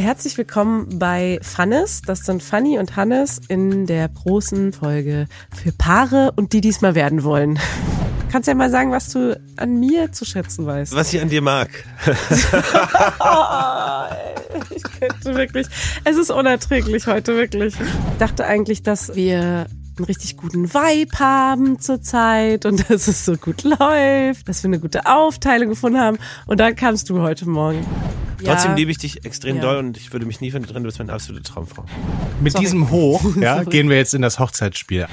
herzlich willkommen bei Fannes. Das sind Fanny und Hannes in der großen Folge für Paare und die diesmal werden wollen. Kannst ja mal sagen, was du an mir zu schätzen weißt. Was ich an dir mag. Ich könnte wirklich, es ist unerträglich heute, wirklich. Ich dachte eigentlich, dass wir einen richtig guten Vibe haben zurzeit und dass es so gut läuft, dass wir eine gute Aufteilung gefunden haben. Und dann kamst du heute Morgen. Trotzdem liebe ich dich extrem doll und ich würde mich nie von dir trennen, du bist meine absolute Traumfrau. Mit diesem Hoch gehen wir jetzt in das Hochzeitsspiel.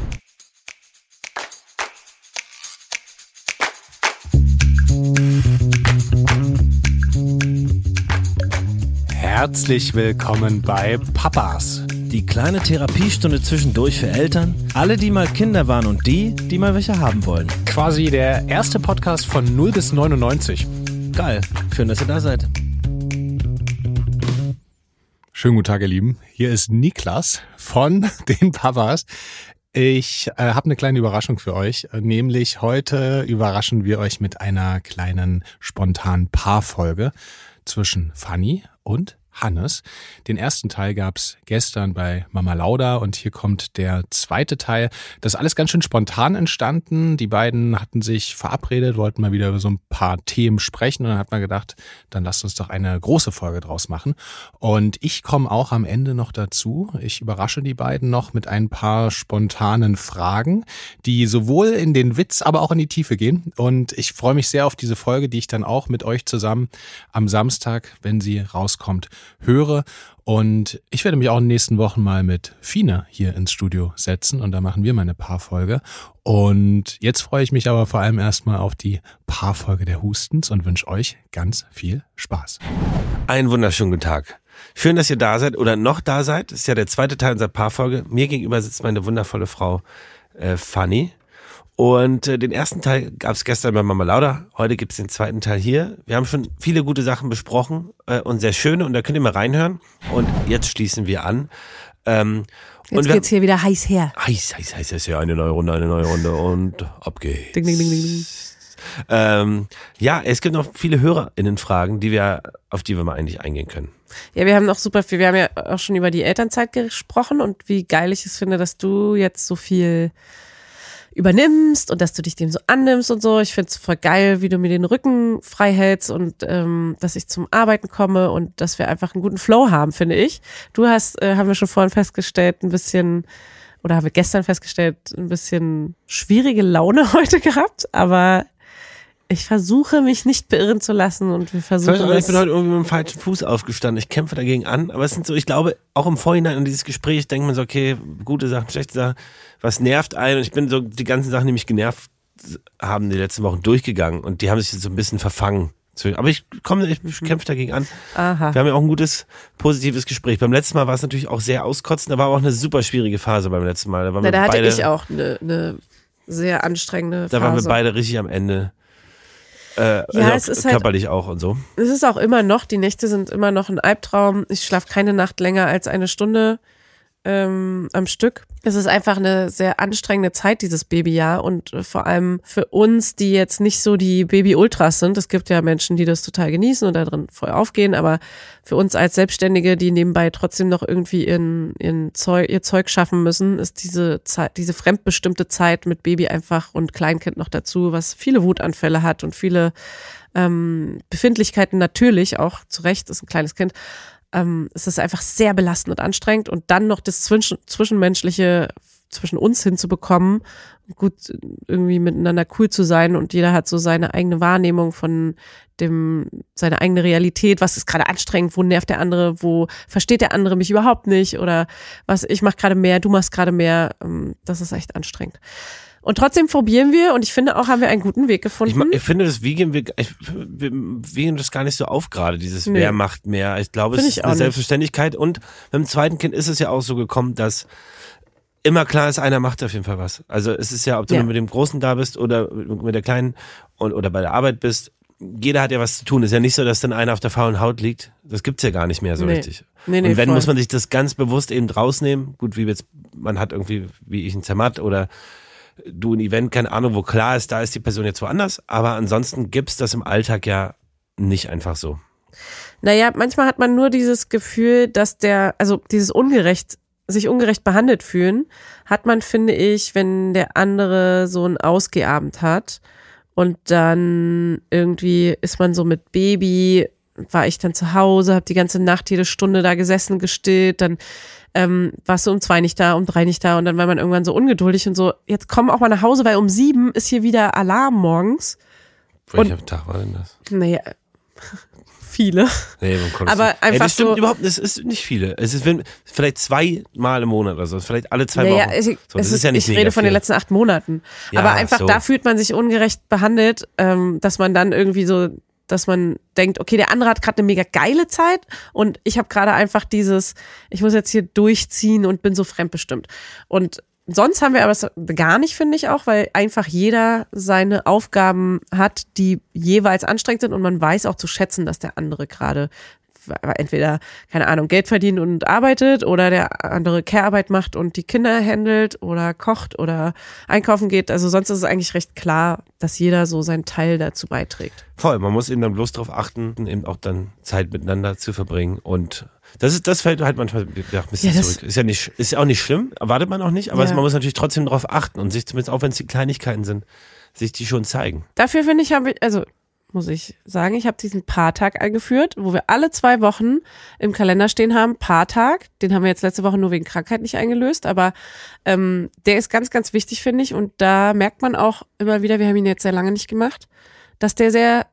Herzlich willkommen bei Papas. Die kleine Therapiestunde zwischendurch für Eltern, alle, die mal Kinder waren und die mal welche haben wollen. Quasi der erste Podcast von 0 bis 99. Geil, schön, dass ihr da seid. Schönen guten Tag, ihr Lieben. Hier ist Niklas von den Papas. Ich habe eine kleine Überraschung für euch, nämlich heute überraschen wir euch mit einer kleinen spontanen Paarfolge zwischen Fanny und Hannes. Den ersten Teil gab's gestern bei Mama Lauda und hier kommt der zweite Teil. Das ist alles ganz schön spontan entstanden. Die beiden hatten sich verabredet, wollten mal wieder über so ein paar Themen sprechen und dann hat man gedacht, dann lasst uns doch eine große Folge draus machen. Und ich komme auch am Ende noch dazu. Ich überrasche die beiden noch mit ein paar spontanen Fragen, die sowohl in den Witz, aber auch in die Tiefe gehen. Und ich freue mich sehr auf diese Folge, die ich dann auch mit euch zusammen am Samstag, wenn sie rauskommt, höre. Und ich werde mich auch in den nächsten Wochen mal mit Fine hier ins Studio setzen und da machen wir mal eine Paarfolge. Und jetzt freue ich mich aber vor allem erstmal auf die Paarfolge der Hustens und wünsche euch ganz viel Spaß. Einen wunderschönen guten Tag. Schön, dass ihr da seid oder noch da seid. Das ist ja der zweite Teil unserer Paarfolge. Mir gegenüber sitzt meine wundervolle Frau Fanny. Und den ersten Teil gab es gestern bei Mama Lauda. Heute gibt es den zweiten Teil hier. Wir haben schon viele gute Sachen besprochen und sehr schöne. Und da könnt ihr mal reinhören. Und jetzt schließen wir an. Jetzt geht's hier wieder heiß her. Heiß ist ja eine neue Runde und ab geht's. Ding, ding, ding, ding, ding. Ja, es gibt noch viele HörerInnen-Fragen, auf die wir mal eigentlich eingehen können. Ja, wir haben noch super viel. Wir haben ja auch schon über die Elternzeit gesprochen und wie geil ich es finde, dass du jetzt so viel übernimmst und dass du dich dem so annimmst und so. Ich finde es voll geil, wie du mir den Rücken frei hältst und dass ich zum Arbeiten komme und dass wir einfach einen guten Flow haben, finde ich. Du hast, haben wir schon vorhin festgestellt, haben wir gestern festgestellt, ein bisschen schwierige Laune heute gehabt, aber ich versuche mich nicht beirren zu lassen und wir versuchen ich bin heute irgendwie mit dem falschen Fuß aufgestanden. Ich kämpfe dagegen an, aber es sind so, ich glaube, auch im Vorhinein an dieses Gespräch denkt man so, okay, gute Sachen, schlechte Sachen, was nervt einen? Und ich bin so die ganzen Sachen, die mich genervt haben, die letzten Wochen durchgegangen und die haben sich jetzt so ein bisschen verfangen. Aber ich kämpfe dagegen an. Aha. Wir haben ja auch ein gutes, positives Gespräch. Beim letzten Mal war es natürlich auch sehr auskotzend, da war aber auch eine super schwierige Phase beim letzten Mal. Da hatte ich auch eine sehr anstrengende Phase. Da waren wir beide richtig am Ende. Es ist körperlich halt, auch und so. Es ist auch immer noch, die Nächte sind immer noch ein Albtraum. Ich schlafe keine Nacht länger als eine Stunde am Stück. Es ist einfach eine sehr anstrengende Zeit, dieses Babyjahr und vor allem für uns, die jetzt nicht so die Baby-Ultras sind. Es gibt ja Menschen, die das total genießen und da drin voll aufgehen, aber für uns als Selbstständige, die nebenbei trotzdem noch irgendwie ihr Zeug schaffen müssen, ist diese Zeit, diese fremdbestimmte Zeit mit Baby einfach und Kleinkind noch dazu, was viele Wutanfälle hat und viele Befindlichkeiten natürlich auch, zu Recht, ist ein kleines Kind. Es ist einfach sehr belastend und anstrengend und dann noch das Zwischenmenschliche zwischen uns hinzubekommen, gut irgendwie miteinander cool zu sein und jeder hat so seine eigene Wahrnehmung von seine eigene Realität, was ist gerade anstrengend, wo nervt der andere, wo versteht der andere mich überhaupt nicht oder was, ich mache gerade mehr, du machst gerade mehr, das ist echt anstrengend. Und trotzdem probieren wir und ich finde auch, haben wir einen guten Weg gefunden. Ich finde, wir wiegen das gar nicht so auf gerade, dieses Wer macht mehr. Ich glaube, es ist eine Selbstverständlichkeit und mit dem zweiten Kind ist es ja auch so gekommen, dass immer klar ist, einer macht auf jeden Fall was. Also es ist ja, ob du nur mit dem Großen da bist oder mit der Kleinen oder bei der Arbeit bist, jeder hat ja was zu tun. Es ist ja nicht so, dass dann einer auf der faulen Haut liegt. Das gibt's ja gar nicht mehr so richtig. Nee, und wenn, muss man sich das ganz bewusst eben rausnehmen. Gut, wie jetzt, man hat irgendwie, wie ich ein Zermatt oder du ein Event, keine Ahnung, wo klar ist, da ist die Person jetzt woanders, aber ansonsten gibt's das im Alltag ja nicht einfach so. Naja, manchmal hat man nur dieses Gefühl, dass dieses sich ungerecht behandelt fühlen, hat man, finde ich, wenn der andere so einen Ausgehabend hat und dann irgendwie ist man so mit Baby, war ich dann zu Hause, habe die ganze Nacht jede Stunde da gesessen, gestillt, dann warst du um 2 nicht da, um 3 nicht da und dann war man irgendwann so ungeduldig und so, jetzt komm auch mal nach Hause, weil um 7 ist hier wieder Alarm morgens. Welcher Tag war denn das? Naja, viele. Nee, aber einfach das stimmt so, überhaupt, es ist nicht viele. Es ist vielleicht 2 Mal im Monat oder so, vielleicht alle 2 Wochen. Das ist ja nicht ich rede von den letzten 8 Monaten. Ja, aber einfach so. Da fühlt man sich ungerecht behandelt, dass man dann irgendwie so, dass man denkt, okay, der andere hat gerade eine mega geile Zeit und ich habe gerade einfach ich muss jetzt hier durchziehen und bin so fremdbestimmt. Und sonst haben wir aber es gar nicht, finde ich auch, weil einfach jeder seine Aufgaben hat, die jeweils anstrengend sind und man weiß auch zu schätzen, dass der andere gerade entweder, keine Ahnung, Geld verdient und arbeitet oder der andere Care-Arbeit macht und die Kinder handelt oder kocht oder einkaufen geht. Also sonst ist es eigentlich recht klar, dass jeder so seinen Teil dazu beiträgt. Voll, man muss eben dann bloß darauf achten, eben auch dann Zeit miteinander zu verbringen und das fällt halt manchmal ein bisschen zurück. Ist ja auch nicht schlimm, erwartet man auch nicht, aber man muss natürlich trotzdem darauf achten und sich zumindest, auch wenn es die Kleinigkeiten sind, sich die schon zeigen. Dafür finde ich, muss ich sagen, ich habe diesen Paartag eingeführt, wo wir alle 2 Wochen im Kalender stehen haben, Paartag. Den haben wir jetzt letzte Woche nur wegen Krankheit nicht eingelöst, aber der ist ganz, ganz wichtig, finde ich. Und da merkt man auch immer wieder, wir haben ihn jetzt sehr lange nicht gemacht, dass der sehr,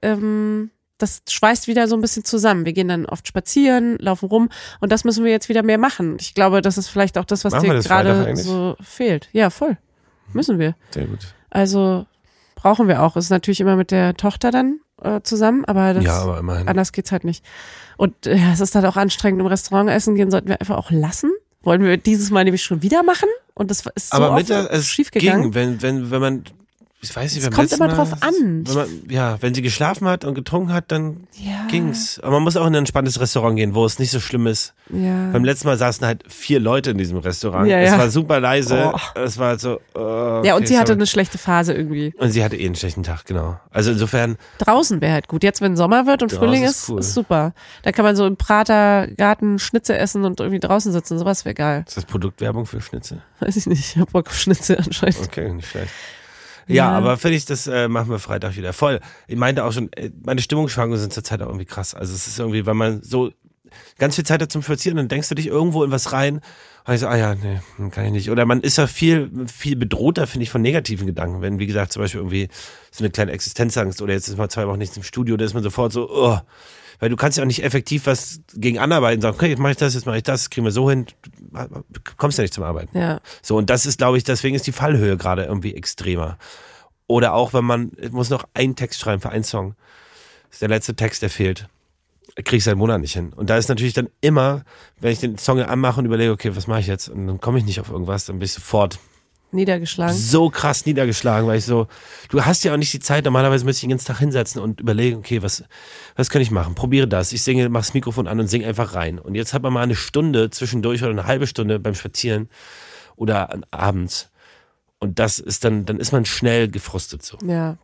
das schweißt wieder so ein bisschen zusammen. Wir gehen dann oft spazieren, laufen rum und das müssen wir jetzt wieder mehr machen. Ich glaube, das ist vielleicht auch das, was dir gerade so fehlt. Ja, voll. Müssen wir. Sehr gut. Also brauchen wir auch. Es ist natürlich immer mit der Tochter dann zusammen, aber aber immerhin. Anders geht's halt nicht. Und es ist halt auch anstrengend, im Restaurant essen gehen, sollten wir einfach auch lassen. Wollen wir dieses Mal nämlich schon wieder machen? Und das ist so oft schief gegangen. Wenn man, ich weiß nicht, es kommt immer drauf an. Wenn sie geschlafen hat und getrunken hat, dann ging's. Aber man muss auch in ein entspanntes Restaurant gehen, wo es nicht so schlimm ist. Ja. Beim letzten Mal saßen halt 4 Leute in diesem Restaurant. Ja, es war super leise. Es war so, okay, und sie hatte eine schlechte Phase irgendwie. Und sie hatte einen schlechten Tag, genau. Also insofern. Draußen wäre halt gut. Jetzt, wenn Sommer wird und Frühling ist, cool. Ist super. Da kann man so im Pratergarten Schnitzel essen und irgendwie draußen sitzen. Sowas wäre geil. Ist das Produktwerbung für Schnitzel? Weiß ich nicht. Ich hab Bock auf Schnitzel anscheinend. Okay, nicht schlecht. Ja, aber finde ich, das machen wir Freitag wieder voll. Ich meinte auch schon, meine Stimmungsschwankungen sind zurzeit auch irgendwie krass. Also es ist irgendwie, weil man so ganz viel Zeit hat zum Spazieren, dann denkst du dich irgendwo in was rein und ich so, nee, kann ich nicht. Oder man ist ja viel bedrohter, finde ich, von negativen Gedanken. Wenn, wie gesagt, zum Beispiel irgendwie so eine kleine Existenzangst oder jetzt ist mal 2 Wochen nichts im Studio, da ist man sofort so, weil du kannst ja auch nicht effektiv was gegen anarbeiten, sagen, okay, jetzt mache ich das, kriegen wir so hin, du kommst ja nicht zum Arbeiten. Ja. So, und das ist, glaube ich, deswegen ist die Fallhöhe gerade irgendwie extremer. Oder auch, wenn man muss noch einen Text schreiben für einen Song. Das ist der letzte Text, der fehlt. Kriege ich seit Monaten nicht hin. Und da ist natürlich dann immer, wenn ich den Song anmache und überlege, okay, was mache ich jetzt? Und dann komme ich nicht auf irgendwas, dann bin ich sofort niedergeschlagen. So krass niedergeschlagen, weil ich so, du hast ja auch nicht die Zeit, normalerweise müsste ich den ganzen Tag hinsetzen und überlegen, okay, was kann ich machen? Probiere das. Ich singe, mach das Mikrofon an und singe einfach rein. Und jetzt hat man mal eine Stunde zwischendurch oder eine halbe Stunde beim Spazieren oder abends. Und das ist dann ist man schnell gefrustet so. Ja.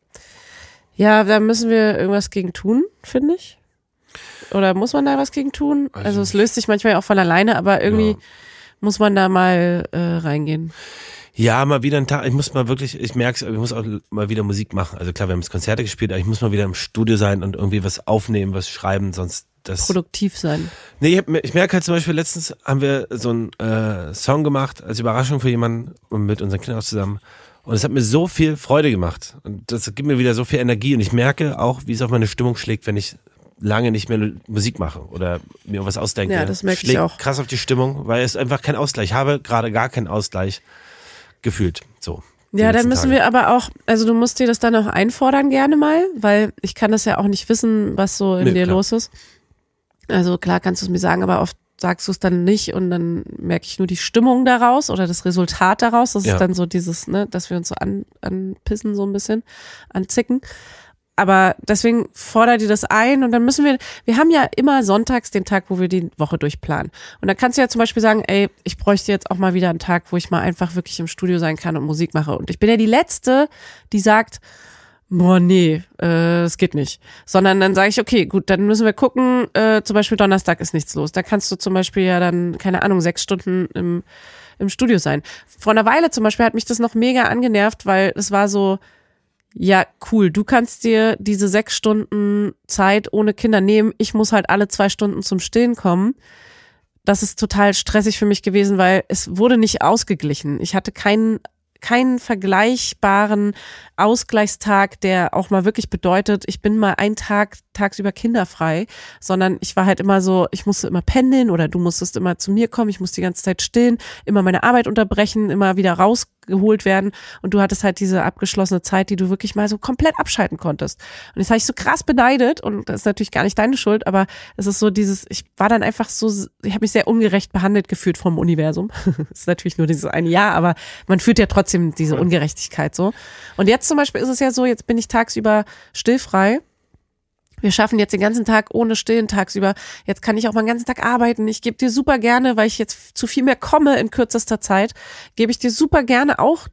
Ja, da müssen wir irgendwas gegen tun, finde ich. Oder muss man da was gegen tun? Also es löst sich manchmal auch von alleine, aber irgendwie muss man da mal reingehen. Ja, mal wieder einen Tag, ich merke es, ich muss auch mal wieder Musik machen. Also klar, wir haben jetzt Konzerte gespielt, aber ich muss mal wieder im Studio sein und irgendwie was aufnehmen, was schreiben, sonst produktiv sein. Nee, ich merke halt zum Beispiel, letztens haben wir so einen Song gemacht als Überraschung für jemanden und mit unseren Kindern auch zusammen. Und es hat mir so viel Freude gemacht. Und das gibt mir wieder so viel Energie. Und ich merke auch, wie es auf meine Stimmung schlägt, wenn ich lange nicht mehr Musik mache oder mir was ausdenke. Ja, das merke schlägt ich auch. Krass auf die Stimmung, weil es einfach kein Ausgleich. Ich habe gerade gar keinen Ausgleich gefühlt. So. Ja, dann müssen wir aber auch, also du musst dir das dann auch einfordern gerne mal, weil ich kann das ja auch nicht wissen, was so in dir los ist. Also klar kannst du es mir sagen, aber oft sagst du es dann nicht und dann merke ich nur die Stimmung daraus oder das Resultat daraus. Das ist dann so dieses, dass wir uns so anpissen so ein bisschen, anzicken. Aber deswegen fordert dir das ein und dann müssen wir haben ja immer sonntags den Tag, wo wir die Woche durchplanen. Und dann kannst du ja zum Beispiel sagen, ey, ich bräuchte jetzt auch mal wieder einen Tag, wo ich mal einfach wirklich im Studio sein kann und Musik mache. Und ich bin ja die Letzte, die sagt, boah, nee, es geht nicht. Sondern dann sage ich, okay, gut, dann müssen wir gucken, zum Beispiel Donnerstag ist nichts los. Da kannst du zum Beispiel ja dann, keine Ahnung, 6 Stunden im Studio sein. Vor einer Weile zum Beispiel hat mich das noch mega angenervt, weil es war so, ja, cool, du kannst dir diese 6 Stunden Zeit ohne Kinder nehmen. Ich muss halt alle 2 Stunden zum Stillen kommen. Das ist total stressig für mich gewesen, weil es wurde nicht ausgeglichen. Ich hatte keinen vergleichbaren Ausgleichstag, der auch mal wirklich bedeutet, ich bin mal einen Tag tagsüber kinderfrei, sondern ich war halt immer so, ich musste immer pendeln oder du musstest immer zu mir kommen, ich musste die ganze Zeit stillen, immer meine Arbeit unterbrechen, immer wieder rausgeholt werden und du hattest halt diese abgeschlossene Zeit, die du wirklich mal so komplett abschalten konntest. Und das habe ich so krass beneidet und das ist natürlich gar nicht deine Schuld, aber es ist so ich war dann einfach so, ich habe mich sehr ungerecht behandelt gefühlt vom Universum. Das ist natürlich nur dieses eine Jahr, aber man fühlt ja trotzdem diese Ungerechtigkeit so. Und jetzt zum Beispiel ist es ja so, jetzt bin ich tagsüber stillfrei. Wir schaffen jetzt den ganzen Tag ohne Stillen tagsüber. Jetzt kann ich auch mal den ganzen Tag arbeiten. Ich gebe dir super gerne, weil ich jetzt zu viel mehr komme in kürzester Zeit, gebe ich dir super gerne auch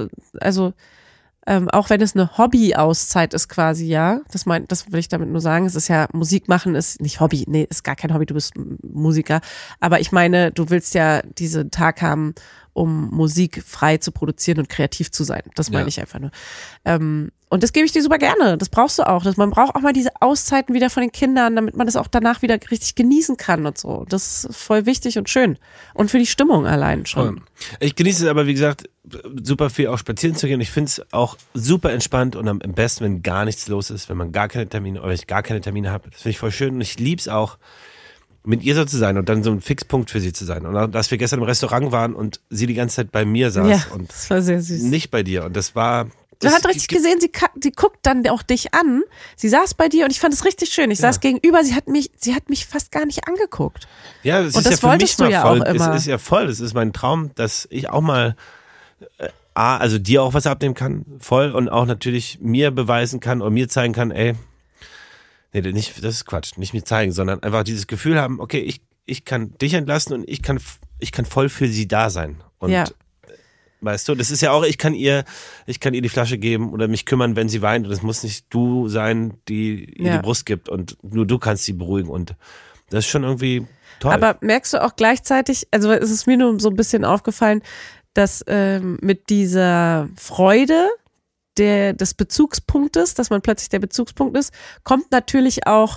auch wenn es eine Hobby-Auszeit ist quasi, ja. Das will ich damit nur sagen. Es ist ja, Musik machen ist nicht Hobby. Nee, ist gar kein Hobby. Du bist Musiker. Aber ich meine, du willst ja diesen Tag haben, um Musik frei zu produzieren und kreativ zu sein. Das meine ich einfach nur. Und das gebe ich dir super gerne. Das brauchst du auch. Man braucht auch mal diese Auszeiten wieder von den Kindern, damit man das auch danach wieder richtig genießen kann und so. Das ist voll wichtig und schön. Und für die Stimmung allein schon. Ich genieße es aber, wie gesagt, super viel auch spazieren zu gehen. Ich finde es auch super entspannt und am besten, wenn gar nichts los ist, wenn man gar keine Termine oder ich gar keine Termine habe. Das finde ich voll schön und ich liebe es auch, mit ihr so zu sein und dann so ein Fixpunkt für sie zu sein. Und dass wir gestern im Restaurant waren und sie die ganze Zeit bei mir saß und das war sehr süß. Nicht bei dir. Und das war... Du hast richtig gesehen, sie guckt dann auch dich an. Sie saß bei dir und ich fand es richtig schön. Ich saß gegenüber, sie hat mich fast gar nicht angeguckt. Ja, das ist ja für mich mal voll. Es ist ja voll. Das ist mein Traum, dass ich auch mal also dir auch was abnehmen kann, voll, und auch natürlich mir beweisen kann und mir zeigen kann, ey, nee, das ist Quatsch, nicht mir zeigen, sondern einfach dieses Gefühl haben, okay, ich kann dich entlassen und ich kann voll für sie da sein. Und weißt du, das ist ja auch, ich kann ihr die Flasche geben oder mich kümmern, wenn sie weint, und es muss nicht du sein, die ihr die Brust gibt und nur du kannst sie beruhigen, und das ist schon irgendwie toll. Aber merkst du auch gleichzeitig, also es ist mir nur so ein bisschen aufgefallen, dass mit dieser Freude des Bezugspunktes, dass man plötzlich der Bezugspunkt ist, kommt natürlich auch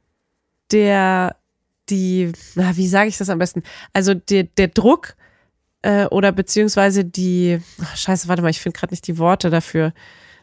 wie sage ich das am besten? Also der Druck oder beziehungsweise scheiße, warte mal, ich finde gerade nicht die Worte dafür.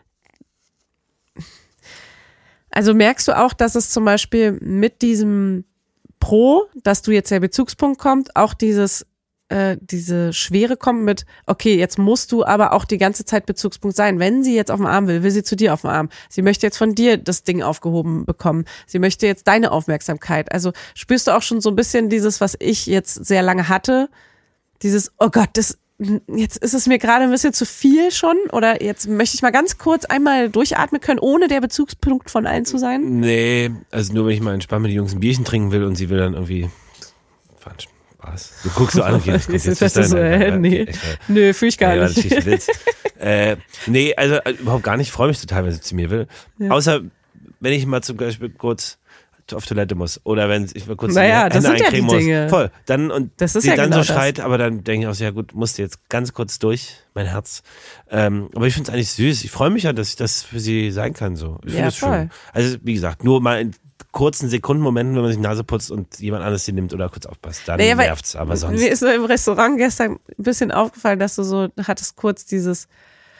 Also merkst du auch, dass es zum Beispiel mit diesem dass du jetzt der Bezugspunkt kommt, auch diese Schwere kommt mit, okay, jetzt musst du aber auch die ganze Zeit Bezugspunkt sein. Wenn sie jetzt auf dem Arm will sie zu dir auf dem Arm. Sie möchte jetzt von dir das Ding aufgehoben bekommen. Sie möchte jetzt deine Aufmerksamkeit. Also spürst du auch schon so ein bisschen dieses, was ich jetzt sehr lange hatte, dieses, oh Gott, jetzt ist es mir gerade ein bisschen zu viel schon, oder jetzt möchte ich mal ganz kurz einmal durchatmen können, ohne der Bezugspunkt von allen zu sein? Nee, also nur wenn ich mal entspannt mit den Jungs ein Bierchen trinken will und sie will dann irgendwie Spaß. Du guckst so an, okay, das kommt jetzt Nö, fühl ich gar nicht. Nee, also überhaupt gar nicht. Ich freue mich total, wenn sie zu mir will. Ja. Außer, wenn ich mal zum Beispiel kurz auf Toilette muss oder wenn ich mal kurz die Hände eincremen muss. Voll. Dann, und das ist sie dann genau so schreit, aber dann denke ich auch so, ja gut, musste jetzt ganz kurz durch, mein Herz. Aber ich finde es eigentlich süß. Ich freue mich ja, dass ich das für sie sein kann. So. Ich finde es schön. Also wie gesagt, nur mal in kurzen Sekundenmomenten, wenn man sich die Nase putzt und jemand anderes sie nimmt oder kurz aufpasst, dann nervt's. Aber sonst. Mir ist so im Restaurant gestern ein bisschen aufgefallen, dass du so hattest kurz dieses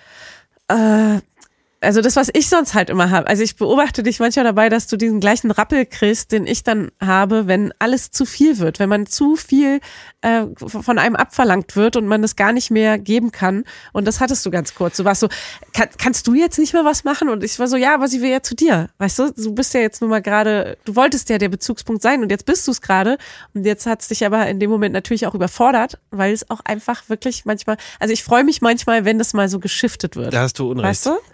also das, was ich sonst halt immer habe. Also ich beobachte dich manchmal dabei, dass du diesen gleichen Rappel kriegst, den ich dann habe, wenn alles zu viel wird, wenn man zu viel von einem abverlangt wird und man das gar nicht mehr geben kann. Und das hattest du ganz kurz. Du warst so, kannst du jetzt nicht mehr was machen? Und ich war so, ja, aber sie will ja zu dir. Weißt du, du bist ja jetzt nur mal gerade, du wolltest ja der Bezugspunkt sein und jetzt bist du es gerade. Und jetzt hat es dich aber in dem Moment natürlich auch überfordert, weil es auch einfach wirklich manchmal, also ich freue mich manchmal, wenn das mal so geschiftet wird. Da hast du Unrecht. Weißt du? Das ist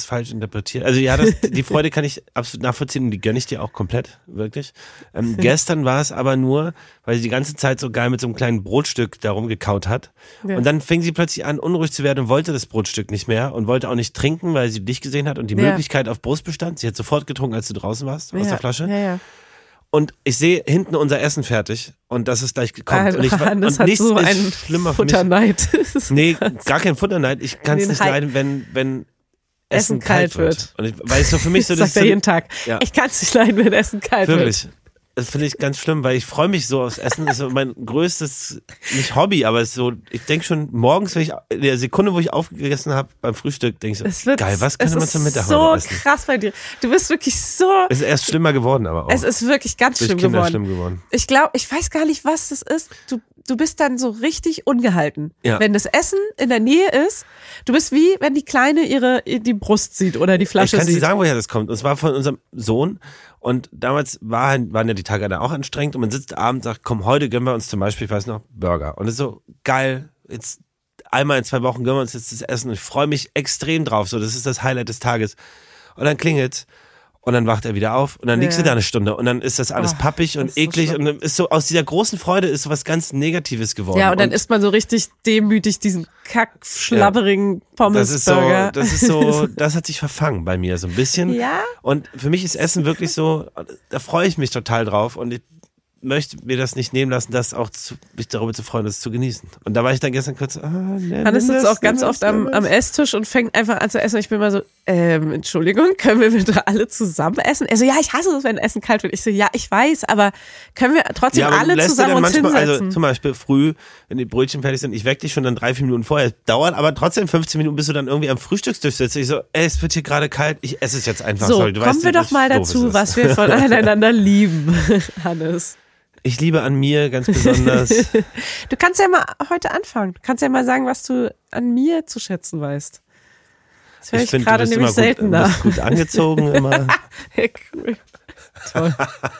falsch interpretiert. Also ja, die Freude kann ich absolut nachvollziehen und die gönne ich dir auch komplett, wirklich. Gestern war es aber nur, weil sie die ganze Zeit so geil mit so einem kleinen Brotstück da rumgekaut hat. Ja. Und dann fing sie plötzlich an, unruhig zu werden und wollte das Brotstück nicht mehr und wollte auch nicht trinken, weil sie dich gesehen hat und die Möglichkeit auf Brust bestand. Sie hat sofort getrunken, als du draußen warst, aus der Flasche. Ja. Und ich sehe hinten unser Essen fertig und das ist gleich gekommen. Und das hat nichts so ist schlimmer für mich. Futterneid. Nee, gar kein Futterneid. Ich kann es nicht leiden, wenn Essen kalt wird. Und weil es so für mich so das sagt er jeden Tag. Ja. Ich kann es nicht leiden, wenn Essen kalt wird. Wirklich. Das finde ich ganz schlimm, weil ich freue mich so aufs Essen. Das ist so mein größtes, nicht Hobby, aber es ist so, ich denke schon morgens, wenn ich in der Sekunde, wo ich aufgegessen habe beim Frühstück, denke ich so, geil, was könnte man zum Mittag heute essen? So krass bei dir. Du bist wirklich so... Es ist erst schlimmer geworden, aber auch. Es ist wirklich ganz schlimm geworden. Ich glaube, ich weiß gar nicht, was das ist. Du bist dann so richtig ungehalten. Ja. Wenn das Essen in der Nähe ist, du bist wie, wenn die Kleine die Brust sieht oder die Flasche sieht. Ich kann dir sagen, woher das kommt. Und zwar von unserem Sohn. Und damals waren ja die Tage da auch anstrengend und man sitzt abends und sagt, komm, heute gönnen wir uns zum Beispiel, ich weiß noch, Burger. Und es ist so geil, jetzt einmal in 2 Wochen gönnen wir uns jetzt das Essen und ich freue mich extrem drauf. So, das ist das Highlight des Tages. Und dann klingelt's. Und dann wacht er wieder auf und dann liegst du da eine Stunde und dann ist das alles pappig und eklig so und dann ist so aus dieser großen Freude ist so was ganz Negatives geworden. Ja, und dann isst man so richtig demütig diesen kack-schlabberigen Pommesburger. Das hat sich verfangen bei mir so ein bisschen. Ja. Und für mich ist Essen wirklich so, da freue ich mich total drauf und ich möchte mir das nicht nehmen lassen, mich darüber zu freuen, das zu genießen. Und da war ich dann gestern kurz, Hannes sitzt auch ganz oft am Esstisch und fängt einfach an zu essen. Ich bin mal so, Entschuldigung, können wir bitte alle zusammen essen? Er so, ja, ich hasse es, wenn Essen kalt wird. Ich so, ja, ich weiß, aber können wir trotzdem alle zusammen uns hinsetzen? Also zum Beispiel früh, wenn die Brötchen fertig sind, ich weck dich schon dann 3-4 Minuten vorher. Dauert aber trotzdem 15 Minuten, bis du dann irgendwie am Frühstückstisch sitzt. Ich so, es wird hier gerade kalt, ich esse es jetzt einfach. So, kommen wir doch mal dazu, was wir voneinander lieben, Hannes. Ich liebe an mir ganz besonders. Du kannst ja mal heute anfangen. Du kannst ja mal sagen, was du an mir zu schätzen weißt. Das höre ich gerade nämlich seltener. Du bist gut angezogen immer. Cool. Toll.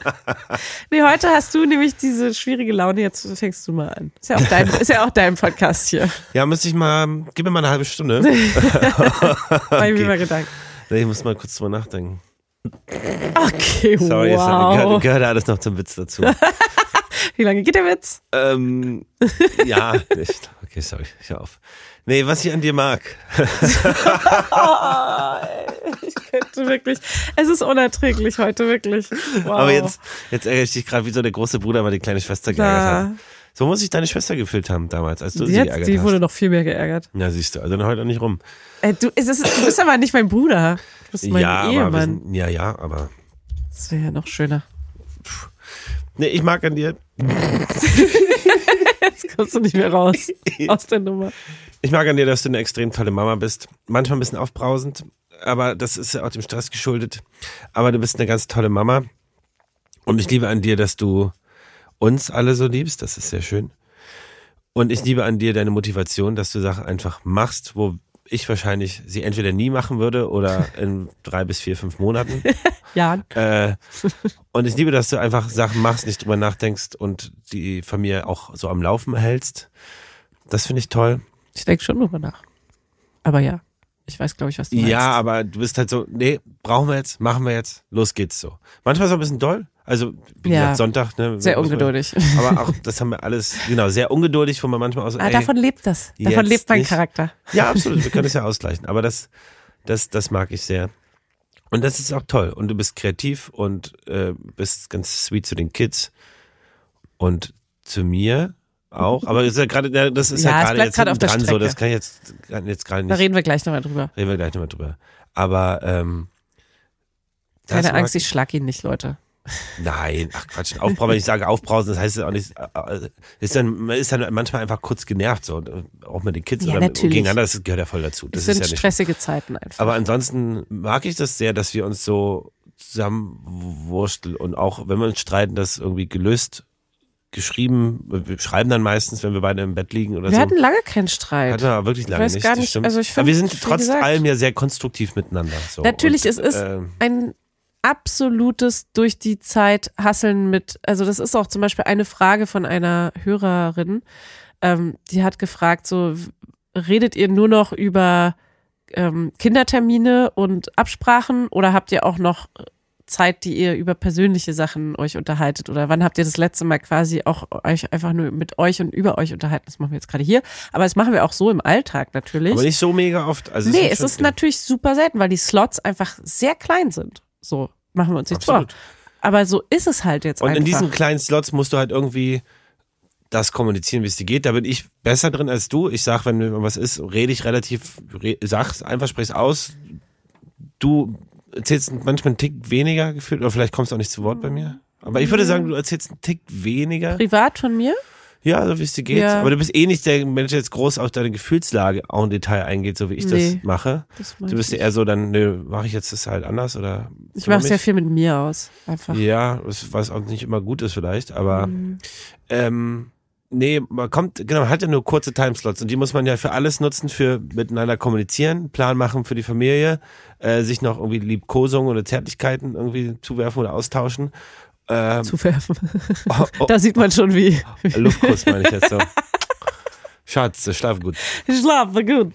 Nee, heute hast du nämlich diese schwierige Laune, jetzt fängst du mal an. Ist ja auch dein Podcast hier. Ja, gib mir mal eine halbe Stunde. Mach mir mal Gedanken. Ich muss mal kurz drüber nachdenken. Okay, sorry, wow. Gehört alles noch zum Witz dazu. Wie lange geht der Witz? Ja, nicht. Okay, sorry, ich hör auf. Nee, was ich an dir mag. Ich könnte wirklich, es ist unerträglich heute, wirklich. Wow. Aber jetzt ärgere ich dich gerade, wie so der große Bruder mal die kleine Schwester geärgert hat. So muss sich deine Schwester gefühlt haben damals, als du sie geärgert hast. Die wurde noch viel mehr geärgert. Ja, siehst du, also dann heute auch nicht rum. Du bist aber nicht mein Bruder. Du bist mein Ehemann. Aber. Das wäre ja noch schöner. Nee, ich mag an dir. Jetzt kommst du nicht mehr raus aus der Nummer. Ich mag an dir, dass du eine extrem tolle Mama bist. Manchmal ein bisschen aufbrausend, aber das ist ja auch dem Stress geschuldet. Aber du bist eine ganz tolle Mama. Und ich liebe an dir, dass du uns alle so liebst. Das ist sehr schön. Und ich liebe an dir deine Motivation, dass du Sachen einfach machst, wo ich wahrscheinlich sie entweder nie machen würde oder in 3 bis 4, 5 Monaten. Ja. Und ich liebe, dass du einfach Sachen machst, nicht drüber nachdenkst und die Familie auch so am Laufen hältst. Das finde ich toll. Ich denke schon drüber nach. Aber ja, ich weiß, glaube ich, was du meinst. Ja, aber du bist halt so, nee, brauchen wir jetzt, machen wir jetzt, los geht's so. Manchmal ist es auch ein bisschen doll. Also, wie gesagt, Sonntag. Ne, sehr ungeduldig. Aber auch, das haben wir alles, genau, sehr ungeduldig, wo man manchmal auch so, davon lebt das. Davon lebt mein Charakter. Ja, absolut, wir können das ja ausgleichen. Aber das mag ich sehr. Und das ist auch toll. Und du bist kreativ und bist ganz sweet zu den Kids und zu mir auch. Aber das ist ja gerade jetzt gerade auf der dran Strecke. So. Das kann ich jetzt gerade nicht. Da reden wir gleich nochmal drüber. Aber keine Angst, ich schlag ihn nicht, Leute. Nein, ach Quatsch, wenn ich sage aufbrausen, das heißt ja auch nicht, man ist dann manchmal einfach kurz genervt, so, auch mit den Kids ja, oder natürlich. gegeneinander, das gehört ja voll dazu. Das sind ist ja nicht stressige Zeiten einfach. Aber ansonsten mag ich das sehr, dass wir uns so zusammenwursteln und auch, wenn wir uns streiten, das irgendwie gelöst geschrieben, wir schreiben dann meistens, wenn wir beide im Bett liegen oder so. Wir hatten lange keinen Streit. Hatten wir wirklich lange nicht, gar nicht. Also aber wir sind trotz allem ja sehr konstruktiv miteinander. So. Natürlich, es ist ein absolutes durch die Zeit Hasseln mit, also das ist auch zum Beispiel eine Frage von einer Hörerin, die hat gefragt, so redet ihr nur noch über Kindertermine und Absprachen oder habt ihr auch noch Zeit, die ihr über persönliche Sachen euch unterhaltet? Oder wann habt ihr das letzte Mal quasi auch euch einfach nur mit euch und über euch unterhalten? Das machen wir jetzt gerade hier. Aber das machen wir auch so im Alltag natürlich. Aber nicht so mega oft. Also nee, es ist natürlich super selten, weil die Slots einfach sehr klein sind. So, machen wir uns nicht vor. Aber so ist es halt jetzt einfach. Und in diesen kleinen Slots musst du halt irgendwie das kommunizieren, wie es dir geht. Da bin ich besser drin als du. Ich sag, wenn mir was ist, rede ich sag's einfach, sprich's aus. Du erzählst manchmal einen Tick weniger gefühlt, oder vielleicht kommst du auch nicht zu Wort bei mir. Aber ich würde sagen, du erzählst einen Tick weniger. Privat von mir? Ja, so wie es dir geht. Ja. Aber du bist eh nicht der Mensch, der jetzt groß auf deine Gefühlslage auch in Detail eingeht, so wie ich das mache. Du bist ja eher so, dann, mache ich jetzt das halt anders oder. Ich mache sehr viel mit mir aus, einfach. Ja, was auch nicht immer gut ist vielleicht, aber man hat ja nur kurze Timeslots und die muss man ja für alles nutzen, für miteinander kommunizieren, Plan machen für die Familie, sich noch irgendwie Liebkosungen oder Zärtlichkeiten irgendwie zuwerfen oder austauschen. Zuwerfen. Da sieht man schon wie. Luftkuss meine ich jetzt so. Schatz, schlaf gut. Schlafe gut.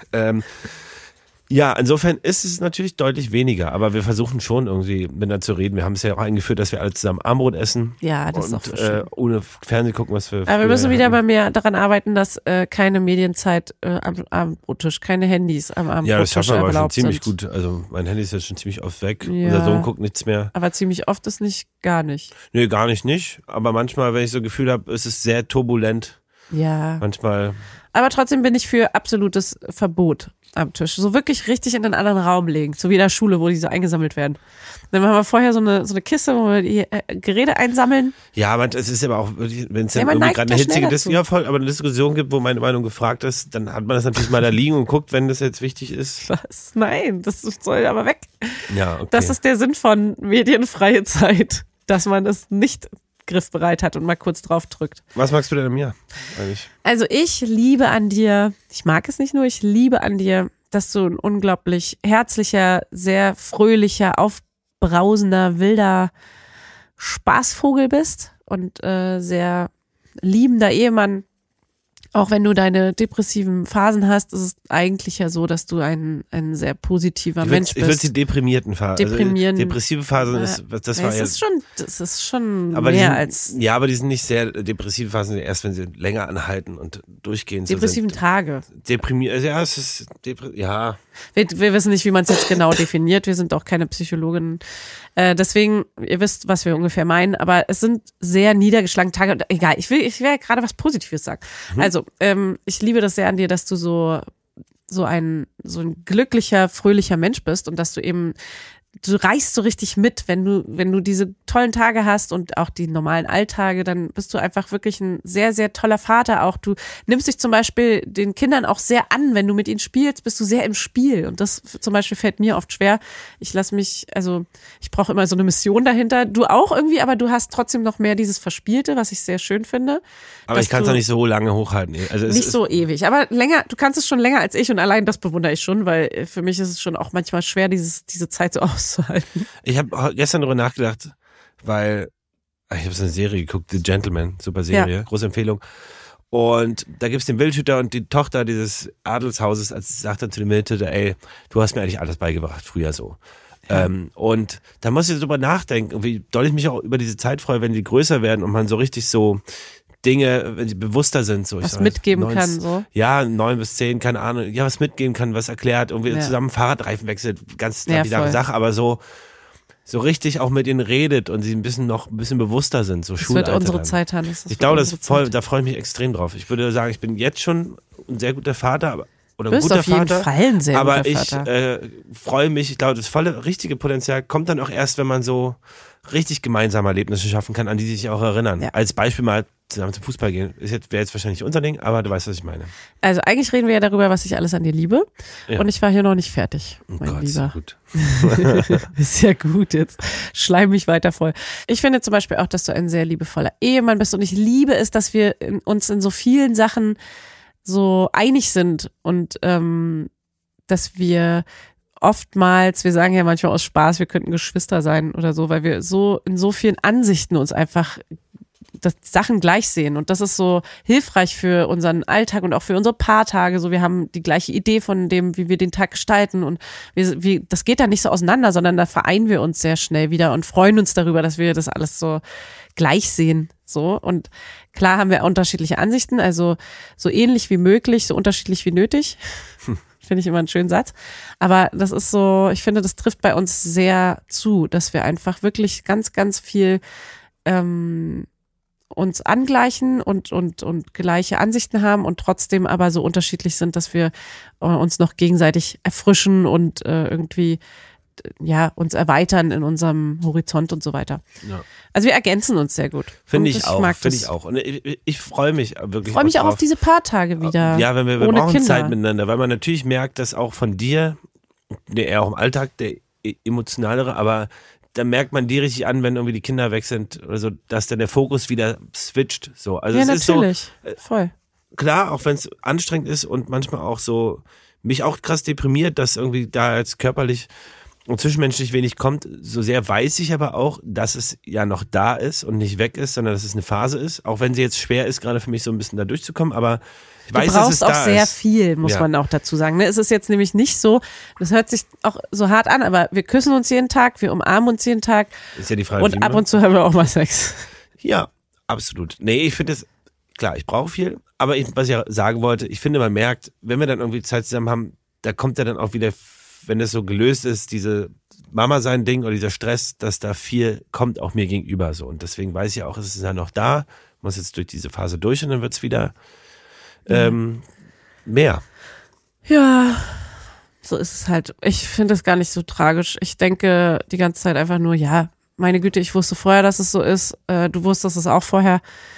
Ja, insofern ist es natürlich deutlich weniger, aber wir versuchen schon irgendwie miteinander zu reden. Wir haben es ja auch eingeführt, dass wir alle zusammen Armbrot essen. Ja, das ist auch so schön. Ohne Fernsehen gucken, was wir. Aber wir müssen wieder mal mehr daran arbeiten, dass keine Medienzeit am Abendbrottisch, keine Handys am Abendbrottisch ja, das schaffen wir aber schon sind. ziemlich gut. Also mein Handy ist jetzt schon ziemlich oft weg. Ja. Unser Sohn guckt nichts mehr. Aber ziemlich oft ist nicht gar nicht. Nee, gar nicht. Aber manchmal, wenn ich so das Gefühl habe, ist es sehr turbulent. Ja. Manchmal. Aber trotzdem bin ich für absolutes Verbot am Tisch. So wirklich richtig in einen anderen Raum legen. So wie in der Schule, wo die so eingesammelt werden. Dann machen wir vorher so eine Kiste, wo wir die Geräte einsammeln. Ja, aber es ist aber auch, wenn es dann irgendwie gerade eine hitzige Diskussion gibt, wo meine Meinung gefragt ist, dann hat man das natürlich mal da liegen und guckt, wenn das jetzt wichtig ist. Was? Nein, das soll aber weg. Ja, okay. Das ist der Sinn von medienfreie Zeit, dass man es nicht griffbereit hat und mal kurz drauf drückt. Was magst du denn an mir eigentlich? Also ich liebe an dir, ich mag es nicht nur, ich liebe an dir, dass du ein unglaublich herzlicher, sehr fröhlicher, aufbrausender, wilder Spaßvogel bist und sehr liebender Ehemann. Auch wenn du deine depressiven Phasen hast, ist es eigentlich ja so, dass du ein sehr positiver Mensch bist. Ich würde die deprimierten Phasen. Deprimieren. Also depressive Phasen das ist schon aber mehr als. Ja, aber die sind nicht sehr depressive Phasen, erst wenn sie länger anhalten und durchgehen. Depressiven so Tage. Ja, es ist ja. Wir wissen nicht, wie man es jetzt genau definiert. Wir sind auch keine Psychologinnen. Deswegen, ihr wisst, was wir ungefähr meinen, aber es sind sehr niedergeschlagene Tage. Egal, ich will gerade was Positives sagen. Also, ich liebe das sehr an dir, dass du so ein glücklicher, fröhlicher Mensch bist und dass du eben, du reichst so richtig mit, wenn du diese tollen Tage hast und auch die normalen Alltage, dann bist du einfach wirklich ein sehr, sehr toller Vater auch. Du nimmst dich zum Beispiel den Kindern auch sehr an, wenn du mit ihnen spielst, bist du sehr im Spiel und das zum Beispiel fällt mir oft schwer. Ich brauche immer so eine Mission dahinter. Du auch irgendwie, aber du hast trotzdem noch mehr dieses Verspielte, was ich sehr schön finde. Aber ich kann es doch nicht so lange hochhalten. Also nicht so ewig, aber länger, du kannst es schon länger als ich und allein das bewundere ich schon, weil für mich ist es schon auch manchmal schwer, diese Zeit so auszuhalten. Ich habe gestern darüber nachgedacht, weil ich habe so eine Serie geguckt, The Gentleman, super Serie, große Empfehlung. Und da gibt's den Wildhüter und die Tochter dieses Adelshauses, als sagt dann zu dem Wildhüter, ey, du hast mir eigentlich alles beigebracht, früher so. Ja. Und da muss ich drüber nachdenken, wie doll ich mich auch über diese Zeit freue, wenn die größer werden und man so richtig so Dinge, wenn sie bewusster sind, so. Was mitgeben kann, so. Ja, 9 bis 10, keine Ahnung. Ja, was mitgeben kann, was erklärt, irgendwie zusammen Fahrradreifen wechselt, ganz lapidare Sache, aber so richtig auch mit ihnen redet und sie ein bisschen bewusster sind, so Schulalter. Das wird unsere Zeit haben. Ich glaube, da freue ich mich extrem drauf. Ich würde sagen, ich bin jetzt schon ein sehr guter Vater, oder ein guter Vater. Du bist auf jeden Fall ein sehr guter Vater. Aber ich freue mich, ich glaube, das volle, richtige Potenzial kommt dann auch erst, wenn man so richtig gemeinsame Erlebnisse schaffen kann, an die sich auch erinnern. Ja. Als Beispiel mal zusammen zum Fußball gehen. Wäre jetzt wahrscheinlich unser Ding, aber du weißt, was ich meine. Also eigentlich reden wir ja darüber, was ich alles an dir liebe. Ja. Und ich war hier noch nicht fertig, mein Lieber. Gut. Ist ja gut, jetzt schleim mich weiter voll. Ich finde zum Beispiel auch, dass du ein sehr liebevoller Ehemann bist und ich liebe es, dass wir uns in so vielen Sachen so einig sind und dass wir oftmals, wir sagen ja manchmal aus Spaß, wir könnten Geschwister sein oder so, weil wir so in so vielen Ansichten uns einfach Sachen gleich sehen. Und das ist so hilfreich für unseren Alltag und auch für unsere Paartage. So, wir haben die gleiche Idee von dem, wie wir den Tag gestalten. Und das geht da nicht so auseinander, sondern da vereinen wir uns sehr schnell wieder und freuen uns darüber, dass wir das alles so gleich sehen. So. Und klar haben wir unterschiedliche Ansichten, also so ähnlich wie möglich, so unterschiedlich wie nötig. Finde ich immer einen schönen Satz. Aber das ist so, ich finde, das trifft bei uns sehr zu, dass wir einfach wirklich ganz, ganz viel uns angleichen und gleiche Ansichten haben und trotzdem aber so unterschiedlich sind, dass wir uns noch gegenseitig erfrischen und irgendwie uns erweitern in unserem Horizont und so weiter. Ja. Also wir ergänzen uns sehr gut. Finde ich auch. Und ich freue mich wirklich. Ich freue mich auch auf diese Paartage wieder. Ja, wir brauchen Kinder. Zeit miteinander, weil man natürlich merkt, dass auch von dir, eher auch im Alltag, der emotionalere, aber da merkt man die richtig an, wenn irgendwie die Kinder weg sind oder so, dass dann der Fokus wieder switcht. So. Also ja, es natürlich. Ist so, voll. Klar, auch wenn es anstrengend ist und manchmal auch so mich auch krass deprimiert, dass irgendwie da jetzt körperlich und zwischenmenschlich wenig kommt, so sehr weiß ich aber auch, dass es ja noch da ist und nicht weg ist, sondern dass es eine Phase ist, auch wenn sie jetzt schwer ist, gerade für mich so ein bisschen da durchzukommen, aber ich weiß, dass es da ist. Du brauchst auch sehr viel, muss man auch dazu sagen. Es ist jetzt nämlich nicht so, das hört sich auch so hart an, aber wir küssen uns jeden Tag, wir umarmen uns jeden Tag. Ist ja die Frage, und ab und zu haben wir auch mal Sex. Ja, absolut. Nee, ich finde es, klar, ich brauche viel, aber was ich sagen wollte, ich finde, man merkt, wenn wir dann irgendwie Zeit zusammen haben, da kommt ja dann auch wieder, wenn das so gelöst ist, diese Mama-Sein-Ding oder dieser Stress, dass da viel kommt auch mir gegenüber so. Und deswegen weiß ich auch, es ist ja noch da, muss jetzt durch diese Phase durch und dann wird es wieder mehr. Ja, so ist es halt. Ich finde es gar nicht so tragisch. Ich denke die ganze Zeit einfach nur, ja, meine Güte, ich wusste vorher, dass es so ist. Du wusstest es auch vorher.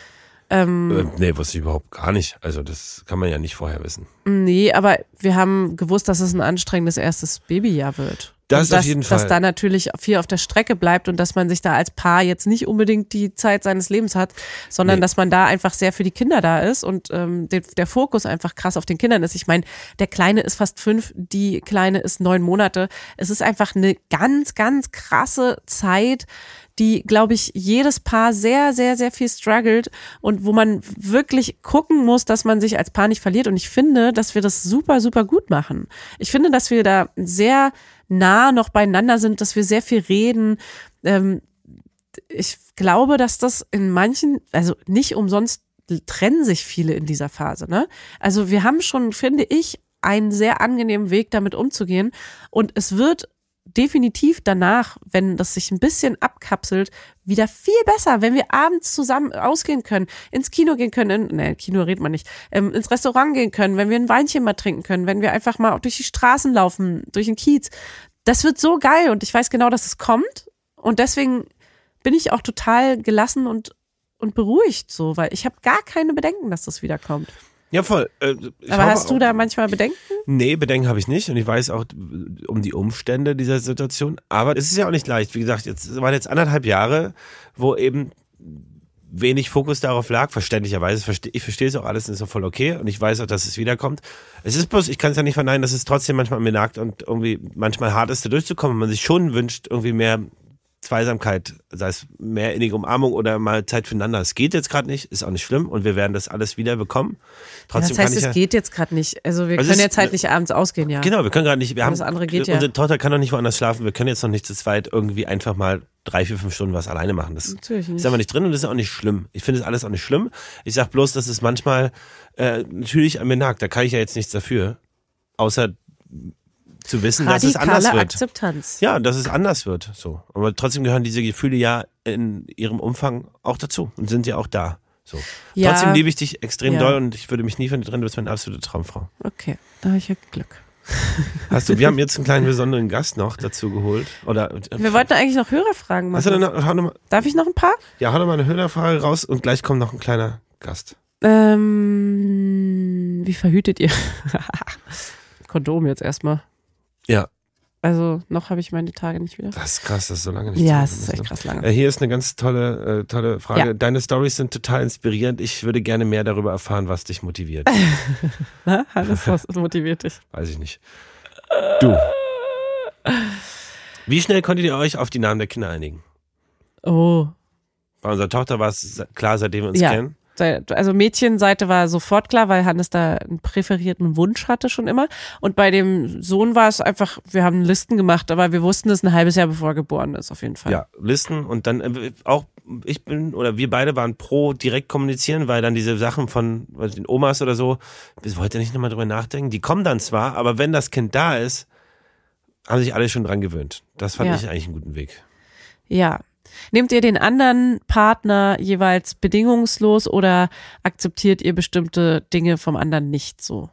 Nee, wusste ich überhaupt gar nicht. Also das kann man ja nicht vorher wissen. Nee, aber wir haben gewusst, dass es ein anstrengendes erstes Babyjahr wird. Das auf jeden Fall. Dass da natürlich viel auf der Strecke bleibt und dass man sich da als Paar jetzt nicht unbedingt die Zeit seines Lebens hat, sondern dass man da einfach sehr für die Kinder da ist und der Fokus einfach krass auf den Kindern ist. Ich meine, der Kleine ist fast 5, die Kleine ist 9 Monate. Es ist einfach eine ganz, ganz krasse Zeit, die, glaube ich, jedes Paar sehr, sehr, sehr viel struggelt und wo man wirklich gucken muss, dass man sich als Paar nicht verliert. Und ich finde, dass wir das super, super gut machen. Ich finde, dass wir da sehr nah noch beieinander sind, dass wir sehr viel reden. Ich glaube, dass das in manchen, also nicht umsonst trennen sich viele in dieser Phase, ne? Also wir haben schon, finde ich, einen sehr angenehmen Weg, damit umzugehen. Und es wird definitiv danach, wenn das sich ein bisschen abkapselt, wieder viel besser, wenn wir abends zusammen ausgehen können, ins Kino gehen können, Kino redet man nicht, ins Restaurant gehen können, wenn wir ein Weinchen mal trinken können, wenn wir einfach mal durch die Straßen laufen, durch den Kiez. Das wird so geil und ich weiß genau, dass es kommt und deswegen bin ich auch total gelassen und beruhigt so, weil ich habe gar keine Bedenken, dass das wiederkommt. Ja, voll. Aber hast du da manchmal Bedenken? Nee, Bedenken habe ich nicht und ich weiß auch um die Umstände dieser Situation, aber es ist ja auch nicht leicht. Wie gesagt, es waren jetzt 1,5 Jahre, wo eben wenig Fokus darauf lag, verständlicherweise. Ich verstehe es auch alles, ist auch voll okay und ich weiß auch, dass es wiederkommt. Es ist bloß, ich kann es ja nicht verneinen, dass es trotzdem manchmal an mir nagt und irgendwie manchmal hart ist, da durchzukommen und man sich schon wünscht, irgendwie mehr Zweisamkeit, sei es mehr innige Umarmung oder mal Zeit füreinander. Es geht jetzt gerade nicht, ist auch nicht schlimm und wir werden das alles wieder bekommen. Trotzdem das heißt, es geht jetzt gerade nicht. Also wir können jetzt halt nicht abends ausgehen, ja. Genau, wir können gerade nicht. Das andere geht ja. Unsere Tochter kann doch nicht woanders schlafen. Wir können jetzt noch nicht zu zweit irgendwie einfach mal 3, 4, 5 Stunden was alleine machen. Das ist einfach nicht drin und das ist auch nicht schlimm. Ich finde das alles auch nicht schlimm. Ich sag bloß, dass es manchmal natürlich an mir nagt. Da kann ich ja jetzt nichts dafür, außer zu wissen, dass es anders wird. Akzeptanz. Ja, dass es anders wird. So. Aber trotzdem gehören diese Gefühle ja in ihrem Umfang auch dazu und sind ja auch da. So. Ja, trotzdem liebe ich dich extrem doll und ich würde mich nie von dir trennen. Du bist meine absolute Traumfrau. Okay, da habe ich ja Glück. Wir haben jetzt einen kleinen besonderen Gast noch dazu geholt. Wir wollten eigentlich noch Hörerfragen machen. Darf ich noch ein paar? Ja, hau noch mal eine Hörerfrage raus und gleich kommt noch ein kleiner Gast. Wie verhütet ihr? Kondom jetzt erstmal. Ja. Also noch habe ich meine Tage nicht wieder. Das ist krass, das ist so lange nicht. Ja, es ist echt krass lange. Hier ist eine ganz tolle Frage. Ja. Deine Storys sind total inspirierend. Ich würde gerne mehr darüber erfahren, was dich motiviert. Hannes, was motiviert dich? Weiß ich nicht. Du. Wie schnell konntet ihr euch auf die Namen der Kinder einigen? Oh. Bei unserer Tochter war es klar, seitdem wir uns kennen. Also Mädchenseite war sofort klar, weil Hannes da einen präferierten Wunsch hatte schon immer. Und bei dem Sohn war es einfach, wir haben Listen gemacht, aber wir wussten es ein halbes Jahr, bevor er geboren ist, auf jeden Fall. Ja, Listen und dann auch wir beide waren pro direkt kommunizieren, weil dann diese Sachen von den Omas oder so, wir wollten ja nicht nochmal drüber nachdenken, die kommen dann zwar, aber wenn das Kind da ist, haben sich alle schon dran gewöhnt. Das fand ich eigentlich einen guten Weg. Ja. Nehmt ihr den anderen Partner jeweils bedingungslos oder akzeptiert ihr bestimmte Dinge vom anderen nicht so?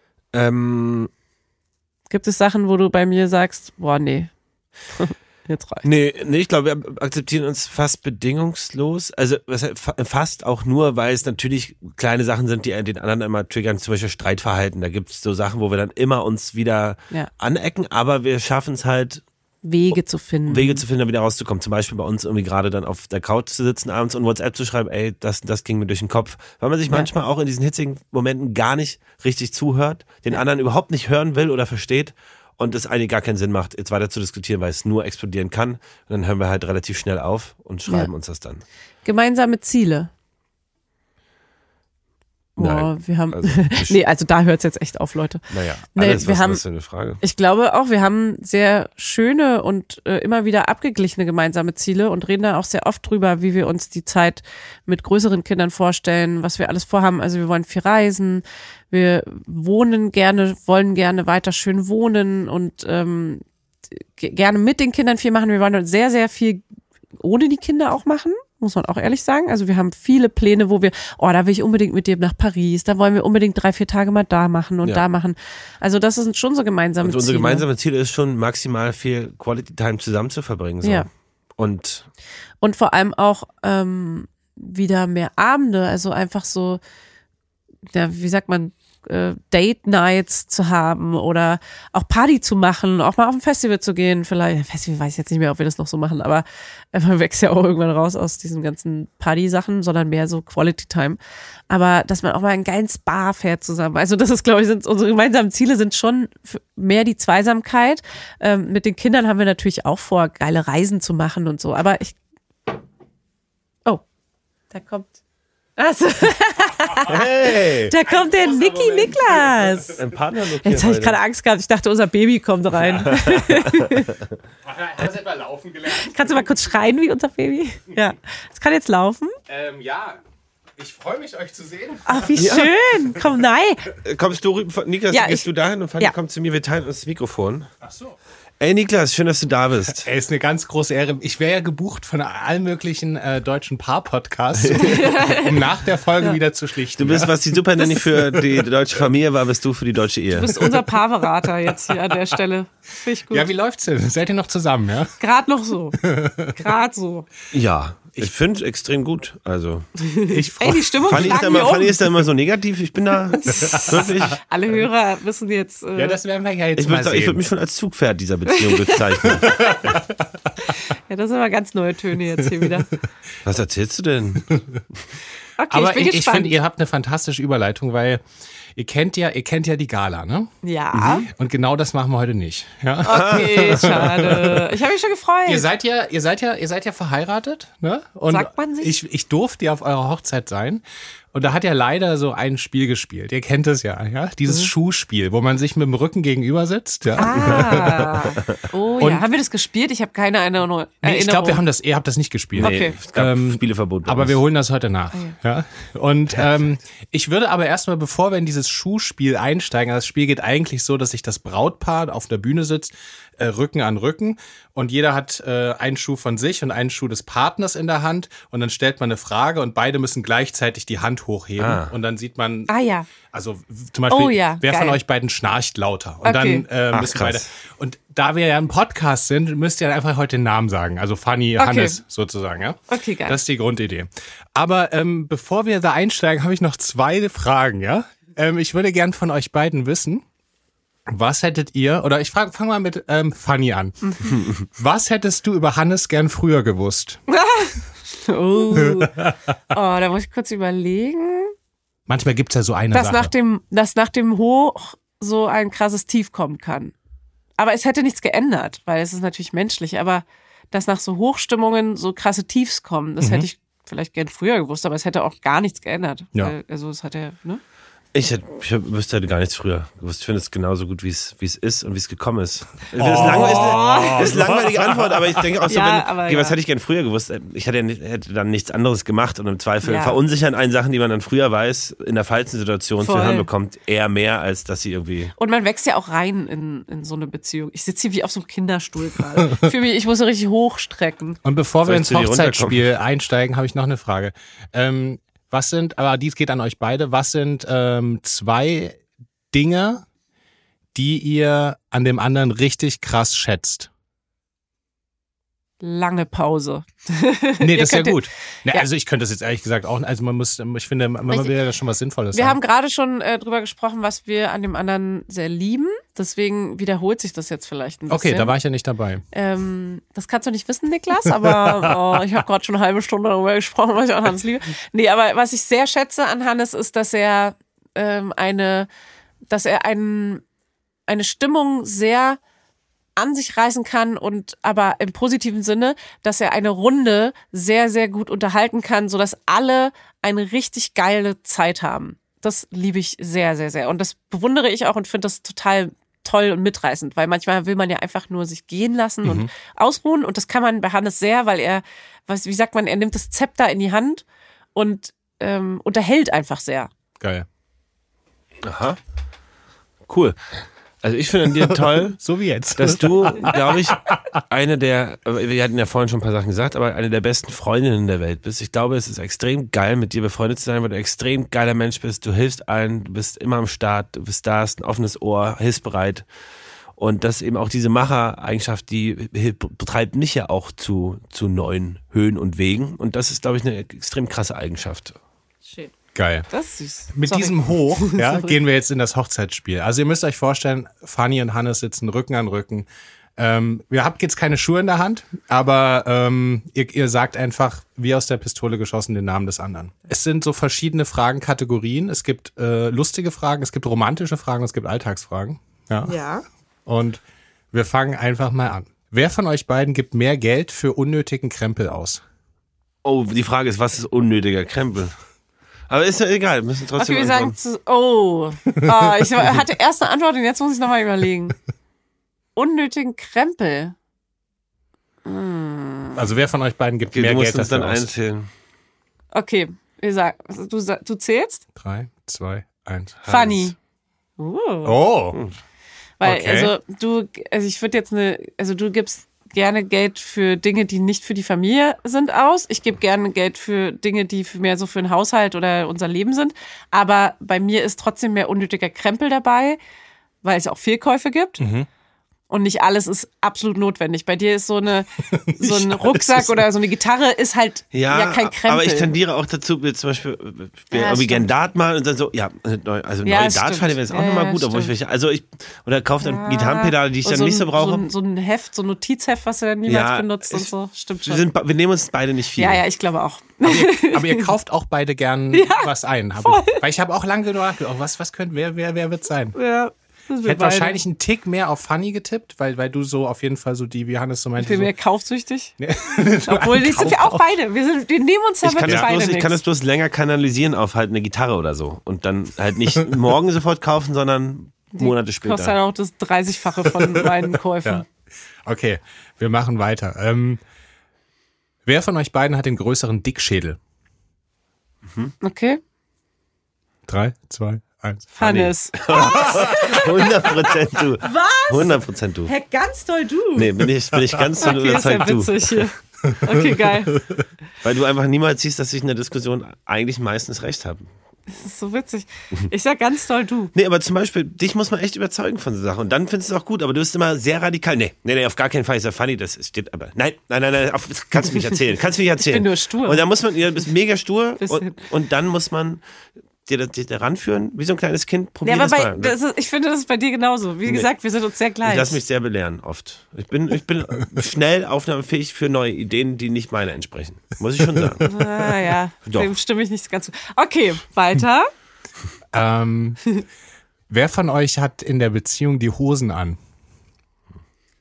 Gibt es Sachen, wo du bei mir sagst, boah, nee, jetzt reicht's? Nee, ich glaube, wir akzeptieren uns fast bedingungslos. Also fast auch nur, weil es natürlich kleine Sachen sind, die den anderen immer triggern, zum Beispiel Streitverhalten. Da gibt es so Sachen, wo wir dann immer uns wieder anecken, aber wir schaffen es halt, Wege zu finden, da wieder rauszukommen. Zum Beispiel bei uns irgendwie gerade dann auf der Couch zu sitzen abends und WhatsApp zu schreiben, ey, das ging mir durch den Kopf. Weil man sich manchmal auch in diesen hitzigen Momenten gar nicht richtig zuhört, den anderen überhaupt nicht hören will oder versteht und es eigentlich gar keinen Sinn macht, jetzt weiter zu diskutieren, weil es nur explodieren kann. Und dann hören wir halt relativ schnell auf und schreiben uns das dann. Gemeinsame Ziele. Nein, wir haben, also da hört es jetzt echt auf, Leute. Naja, alles, was ist das für eine Frage? Ich glaube auch, wir haben sehr schöne und immer wieder abgeglichene gemeinsame Ziele und reden da auch sehr oft drüber, wie wir uns die Zeit mit größeren Kindern vorstellen, was wir alles vorhaben. Also wir wollen viel reisen, wir wollen gerne weiter schön wohnen und gerne mit den Kindern viel machen. Wir wollen sehr, sehr viel ohne die Kinder auch machen. Muss man auch ehrlich sagen. Also wir haben viele Pläne, wo wir, da will ich unbedingt mit dir nach Paris, da wollen wir unbedingt 3-4 Tage mal da machen und da machen. Also das sind schon so gemeinsame Ziele. Und unser gemeinsames Ziel ist schon, maximal viel Quality Time zusammen zu verbringen. So. Ja. Und vor allem auch wieder mehr Abende, also einfach so, wie sagt man, Date Nights zu haben oder auch Party zu machen, auch mal auf ein Festival zu gehen, vielleicht. Festival weiß ich jetzt nicht mehr, ob wir das noch so machen, aber man wächst ja auch irgendwann raus aus diesen ganzen Party-Sachen, sondern mehr so Quality Time. Aber dass man auch mal einen geilen Spa fährt zusammen. Also das ist, glaube ich, unsere gemeinsamen Ziele sind schon mehr die Zweisamkeit. Mit den Kindern haben wir natürlich auch vor, geile Reisen zu machen und so. Aber da kommt hey, da kommt der Niki Niklas. Ein Partner. Jetzt habe ich gerade Angst gehabt. Ich dachte, unser Baby kommt rein. Hast du etwa laufen gelernt? Kannst du mal kurz schreien wie unser Baby? Ja. Es kann jetzt laufen. Ja. Ich freue mich, euch zu sehen. Ach, wie schön. Komm, nein. Kommst du, Niklas, gehst du dahin und Fanny kommt zu mir. Wir teilen uns das Mikrofon. Ach so. Ey Niklas, schön, dass du da bist. Ist eine ganz große Ehre. Ich wäre ja gebucht von allen möglichen deutschen Paar-Podcasts, um nach der Folge wieder zu schlichten. Du bist, was die Super Nanny für die deutsche Familie war, bist du für die deutsche Ehe. Du bist unser Paarberater jetzt hier an der Stelle. Finde ich gut. Ja, wie läuft's denn? Seid ihr noch zusammen, ja? Gerade noch so. Gerade so. Ja. Ich finde es extrem gut. Also ich freue mich. Die Stimmung Fanny ist da immer so negativ. Ich bin da wirklich. Alle Hörer wissen jetzt. Ja, das werden wir ja jetzt mal sehen. Ich würde mich schon als Zugpferd dieser Beziehung bezeichnen. Ja, das sind aber ganz neue Töne jetzt hier wieder. Was erzählst du denn? Okay, aber ich finde, ihr habt eine fantastische Überleitung, weil ihr kennt ja die Gala, ne? Ja. Und genau das machen wir heute nicht. Ja? Okay, schade. Ich habe mich schon gefreut. Ihr seid ja verheiratet, ne? Und sagt man sich? Ich durfte ja auf eurer Hochzeit sein. Und da hat er leider so ein Spiel gespielt. Ihr kennt es ja. Dieses Schuhspiel, wo man sich mit dem Rücken gegenüber sitzt. Ja. Oh ja. Haben wir das gespielt? Ich habe keine Erinnerung. Nee, ich glaube, ihr habt das nicht gespielt. Okay. Es gab Spieleverbot. Aber wir holen das heute nach. Ja. Und ich würde aber erstmal, bevor wir in dieses Schuhspiel einsteigen, das Spiel geht eigentlich so, dass sich das Brautpaar auf der Bühne sitzt, Rücken an Rücken, und jeder hat einen Schuh von sich und einen Schuh des Partners in der Hand, und dann stellt man eine Frage und beide müssen gleichzeitig die Hand hochheben und dann sieht man, also zum Beispiel, wer von euch beiden schnarcht lauter, und dann müssen beide, und da wir ja ein Podcast sind, müsst ihr einfach heute den Namen sagen, also Fanny, Hannes sozusagen, ja? Okay, geil. Das ist die Grundidee. Aber bevor wir da einsteigen, habe ich noch 2 Fragen, ja? Ich würde gern von euch beiden wissen, was hättet ihr, oder ich fang mal mit Fanny an. Was hättest du über Hannes gern früher gewusst? Da muss ich kurz überlegen. Manchmal gibt's ja so eine Sache. Dass nach dem Hoch so ein krasses Tief kommen kann. Aber es hätte nichts geändert, weil es ist natürlich menschlich, aber dass nach so Hochstimmungen so krasse Tiefs kommen, das hätte ich vielleicht gern früher gewusst, aber es hätte auch gar nichts geändert. Ja. Weil, also es hat ja, ne? Ich wüsste halt gar nichts früher gewusst. Ich finde es genauso gut, wie es ist und wie es gekommen ist. Das ist eine langweilige Antwort, aber ich denke auch so, was hätte ich gern früher gewusst? Ich hätte dann nichts anderes gemacht und im Zweifel verunsichern einen Sachen, die man dann früher weiß, in der falschen Situation zu hören bekommt, eher mehr, als dass sie irgendwie... Und man wächst ja auch rein in so eine Beziehung. Ich sitze hier wie auf so einem Kinderstuhl gerade. Für mich, ich muss so richtig hochstrecken. Und bevor wir ins Hochzeitsspiel einsteigen, habe ich noch eine Frage. Was sind, aber dies geht an euch beide, was sind 2 Dinge, die ihr an dem anderen richtig krass schätzt? Lange Pause. Nee, das ist ja gut. Ja. Also ich könnte das jetzt ehrlich gesagt auch, also ich finde, man will ja schon was Sinnvolles sagen. Wir haben gerade schon drüber gesprochen, was wir an dem anderen sehr lieben. Deswegen wiederholt sich das jetzt vielleicht ein bisschen. Okay, da war ich ja nicht dabei. Das kannst du nicht wissen, Niklas, aber ich habe gerade schon eine halbe Stunde darüber gesprochen, was ich an Hannes liebe. Nee, aber was ich sehr schätze an Hannes ist, dass er eine Stimmung sehr an sich reißen kann und aber im positiven Sinne, dass er eine Runde sehr, sehr gut unterhalten kann, sodass alle eine richtig geile Zeit haben. Das liebe ich sehr, sehr, sehr. Und das bewundere ich auch und finde das total toll und mitreißend, weil manchmal will man ja einfach nur sich gehen lassen und ausruhen und das kann man bei Hannes sehr, weil er nimmt das Zepter in die Hand und unterhält einfach sehr. Geil. Aha. Cool. Also ich finde an dir toll, so wie jetzt, dass du, glaube ich, wir hatten ja vorhin schon ein paar Sachen gesagt, aber eine der besten Freundinnen der Welt bist. Ich glaube, es ist extrem geil, mit dir befreundet zu sein, weil du ein extrem geiler Mensch bist. Du hilfst allen, du bist immer am Start, du bist da, hast ein offenes Ohr, hilfsbereit. Und das eben auch diese Macher-Eigenschaft, die betreibt mich ja auch zu neuen Höhen und Wegen. Und das ist, glaube ich, eine extrem krasse Eigenschaft. Schön. Geil. Das ist süß. Mit diesem Hoch gehen wir jetzt in das Hochzeitsspiel. Also ihr müsst euch vorstellen, Fanny und Hannes sitzen Rücken an Rücken. Ihr habt jetzt keine Schuhe in der Hand, aber ihr sagt einfach, wie aus der Pistole geschossen, den Namen des anderen. Es sind so verschiedene Fragenkategorien. Es gibt lustige Fragen, es gibt romantische Fragen, es gibt Alltagsfragen. Ja. Und wir fangen einfach mal an. Wer von euch beiden gibt mehr Geld für unnötigen Krempel aus? Oh, die Frage ist, was ist unnötiger Krempel? Aber ist ja egal, wir müssen trotzdem ich hatte erst eine Antwort und jetzt muss ich nochmal überlegen. Unnötigen Krempel. Also wer von euch beiden gibt mehr Geld dafür dann einzählen. Okay, du zählst? 3, 2, 1. Fanny. Oh. Weil, okay. Ich würde jetzt du gibst gerne Geld für Dinge, die nicht für die Familie sind aus. Ich gebe gerne Geld für Dinge, die mehr so für den Haushalt oder unser Leben sind. Aber bei mir ist trotzdem mehr unnötiger Krempel dabei, weil es auch Fehlkäufe gibt. Und nicht alles ist absolut notwendig. Bei dir ist so ein Rucksack oder so eine Gitarre ist halt kein Krempel. Aber ich tendiere auch dazu, zum Beispiel irgendwie gern Dart mal und dann so, neue Dartpfeile wäre jetzt auch nochmal gut, obwohl oder kaufe dann Gitarrenpedale, die ich dann nicht so brauche. So ein Heft, so ein Notizheft, was du dann niemals benutzt und so. Stimmt schon. Wir nehmen uns beide nicht viel. Ja, ich glaube auch. Aber ihr kauft auch beide gern was ein. Weil ich habe auch lange gedacht, wer wird sein? Ja. Ich hätte wahrscheinlich einen Tick mehr auf Fanny getippt, weil du so auf jeden Fall so die, wie Hannes so meinte. Ich bin mehr kaufsüchtig. Obwohl, die sind ja auch beide. Wir nehmen uns ja wirklich beide nichts. Ich kann es bloß länger kanalisieren auf halt eine Gitarre oder so. Und dann halt nicht morgen sofort kaufen, sondern Monate später. Kostet halt auch das 30-fache von meinen Käufen. Ja. Okay, wir machen weiter. Wer von euch beiden hat den größeren Dickschädel? Okay. 3, 2, 1. Hannes. 100% du. Was? 100% du. Hä, ganz doll du. Nee, bin ich ganz doll überzeugt du. Ist ja witzig hier. Okay, geil. Weil du einfach niemals siehst, dass ich in der Diskussion eigentlich meistens recht habe. Das ist so witzig. Ich sag ganz doll du. Nee, aber zum Beispiel, dich muss man echt überzeugen von so Sachen. Und dann findest du es auch gut, aber du bist immer sehr radikal. Nee, auf gar keinen Fall ist ja funny, das steht aber. Nein, kannst du mich erzählen. Ich bin nur stur. Und dann muss man, du bist mega stur und dann muss man dir ranführen, wie so ein kleines Kind. Probier das mal. Ich finde, das ist bei dir genauso. Wie gesagt, wir sind uns sehr gleich. Ich lasse mich sehr belehren, oft. Ich bin schnell aufnahmefähig für neue Ideen, die nicht meine entsprechen. Muss ich schon sagen. Ja, dem stimme ich nicht ganz zu. Okay, weiter. Wer von euch hat in der Beziehung die Hosen an?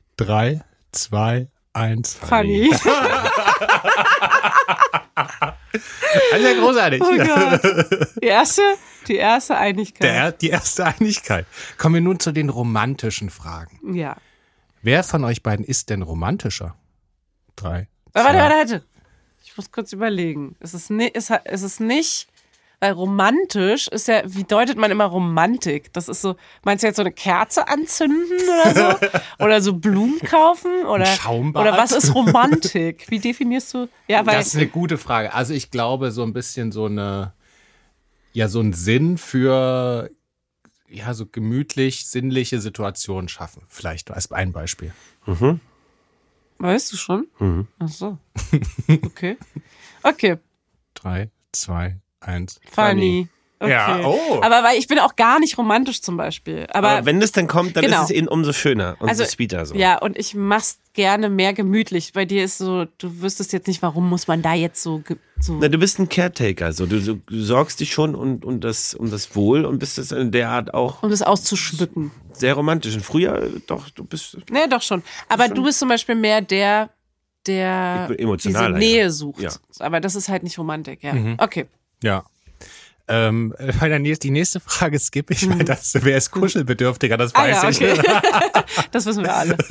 3, 2, 1. Fanny. Also ja großartig. Oh Gott. Die erste Einigkeit. Die erste Einigkeit. Kommen wir nun zu den romantischen Fragen. Ja. Wer von euch beiden ist denn romantischer? 3. Warte. Ich muss kurz überlegen. Es ist nicht, weil romantisch ist ja, wie deutet man immer Romantik? Das ist so, meinst du jetzt so eine Kerze anzünden oder so? Oder so Blumen kaufen? Oder Schaumbad? Oder was ist Romantik? Wie definierst du? Ja, weil das ist eine gute Frage. Also ich glaube, so ein bisschen so ein Sinn für so gemütlich sinnliche Situationen schaffen. Vielleicht als ein Beispiel. Mhm. Weißt du schon? Mhm. Ach so. Okay. 3, 2, 1. Funny. Okay. Ja, Aber weil ich bin auch gar nicht romantisch zum Beispiel. Aber wenn das dann kommt, dann genau. ist es eben umso schöner und so sweeter. So. Ja, und ich mach's gerne mehr gemütlich. Bei dir ist so, du wüsstest jetzt nicht, warum muss man da jetzt so. Na, du bist ein Caretaker, so. Du sorgst dich schon um das Wohl und bist das in der Art auch. Um das auszuschmücken. Sehr romantisch. Und früher, doch, du bist. Nee, doch schon. Aber du bist zum Beispiel mehr der Ich bin emotionaler, diese Nähe ja. sucht. Ja. Aber das ist halt nicht Romantik, ja. Mhm. Okay. Ja. Die nächste Frage skippe ich, weil wer ist kuschelbedürftiger, das weiß ich. Okay. Das wissen wir alle.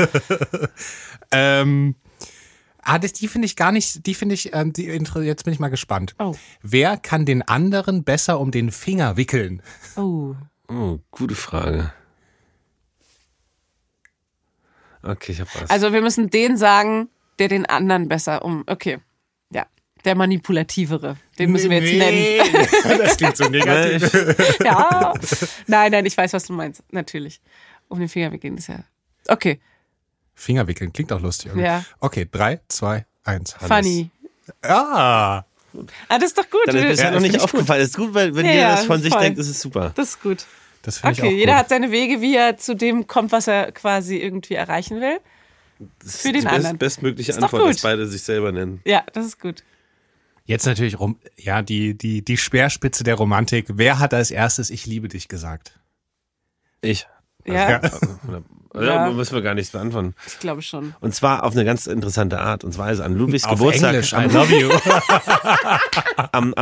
Die finde ich gar nicht, jetzt bin ich mal gespannt. Oh. Wer kann den anderen besser um den Finger wickeln? Oh. Oh, gute Frage. Okay, ich hab was. Also wir müssen den sagen, der den anderen besser okay. Ja. Der Manipulativere. Den müssen wir jetzt nennen. Das klingt so negativ. Ja. Nein, ich weiß, was du meinst. Natürlich. Um den Finger wickeln ist ja. Okay. Finger wickeln, klingt auch lustig. Oder? Ja. Okay, 3, 2, 1. Funny. Ah. Das ist doch gut. Dann ist mir noch nicht aufgefallen. Das ist gut, weil wenn jeder das von sich denkt, ist es super. Das ist gut. Das finde ich auch jeder gut. hat seine Wege, wie er zu dem kommt, was er quasi irgendwie erreichen will. Für den anderen. Bestmögliche Ist doch Antwort, gut. dass beide sich selber nennen. Ja, das ist gut. Jetzt natürlich die Speerspitze der Romantik. Wer hat als erstes Ich liebe dich gesagt? Ich. Ja. Ja, müssen wir gar nichts beantworten. Ich glaube schon. Und zwar auf eine ganz interessante Art. Und zwar ist an Ludwigs Auf Geburtstag. Englisch, I love you. Am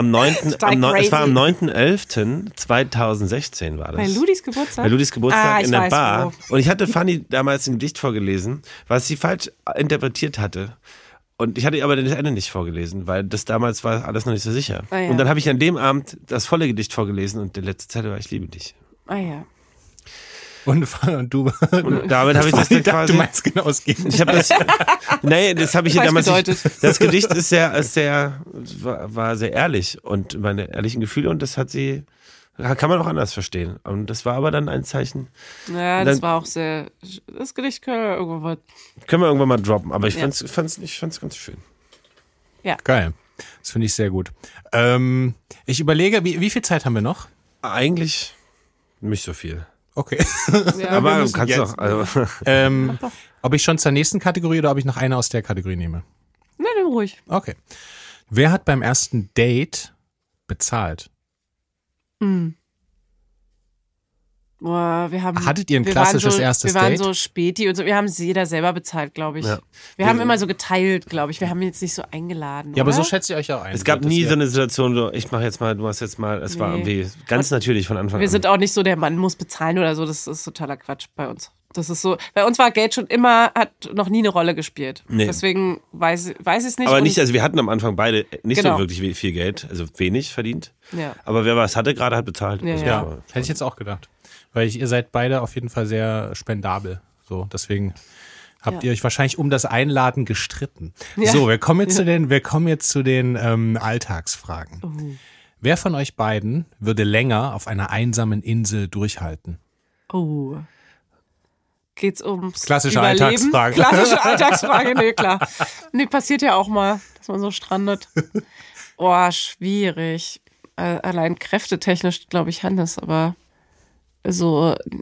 9.11.2016 war das. Bei Ludis Geburtstag? Bei Ludis Geburtstag in der weiß, Bar. wo. Und ich hatte Fanny damals ein Gedicht vorgelesen, was sie falsch interpretiert hatte. Und ich hatte ihr aber das Ende nicht vorgelesen, weil das damals war alles noch nicht so sicher. Ah, ja. Und dann habe ich an dem Abend das volle Gedicht vorgelesen und die letzte Zeile war Ich liebe dich. Ah ja. Und du. Und damit habe ich das dann quasi. Du meinst genau das Gegenteil. Ich habe das. Nee, das habe ich ihr damals bedeutet. nicht. Das Gedicht ist war sehr ehrlich und meine ehrlichen Gefühle und das hat sie. Kann man auch anders verstehen. Und das war aber dann ein Zeichen. Ja, das war auch sehr. Das Gedicht können wir irgendwann mal droppen, aber ich fand's ganz schön. Ja. Geil. Das finde ich sehr gut. Ich überlege, wie viel Zeit haben wir noch? Eigentlich nicht so viel. Okay. Ja, Aber du kannst doch. Also. Ob ich schon zur nächsten Kategorie oder ob ich noch eine aus der Kategorie nehme? Nimm ruhig. Okay. Wer hat beim ersten Date bezahlt? Boah, Hattet ihr ein klassisches erstes Date? Wir Date? waren so Späti und so. Wir haben es jeder selber bezahlt, glaube ich. Ja. Wir haben immer so geteilt, glaube ich. Wir haben jetzt nicht so eingeladen. Ja, aber oder? so schätze ich euch auch ein. Es gab nie so eine Situation, so ich mache jetzt mal, du machst jetzt mal. Es war irgendwie ganz natürlich von Anfang an. Wir sind auch nicht so, der Mann muss bezahlen oder so. Das ist totaler Quatsch bei uns. Das ist so. Bei uns war Geld schon immer, hat noch nie eine Rolle gespielt. Nee. Deswegen weiß ich es nicht. Aber nicht, also wir hatten am Anfang beide nicht Genau. so wirklich viel Geld, also wenig verdient. Ja. Aber wer was hatte, gerade hat bezahlt. Ja, Also ja. Ja, hätte ich jetzt auch gedacht. Weil ihr seid beide auf jeden Fall sehr spendabel. So, deswegen habt ihr euch wahrscheinlich um das Einladen gestritten. Ja. So, wir kommen jetzt zu den Alltagsfragen. Wer von euch beiden würde länger auf einer einsamen Insel durchhalten? Oh. Geht's ums Klassische Überleben? Alltagsfrage. Klassische Alltagsfrage, nee, klar. Nee, passiert ja auch mal, dass man so strandet. Oh, schwierig. Allein kräftetechnisch, glaube ich, Hannes, aber so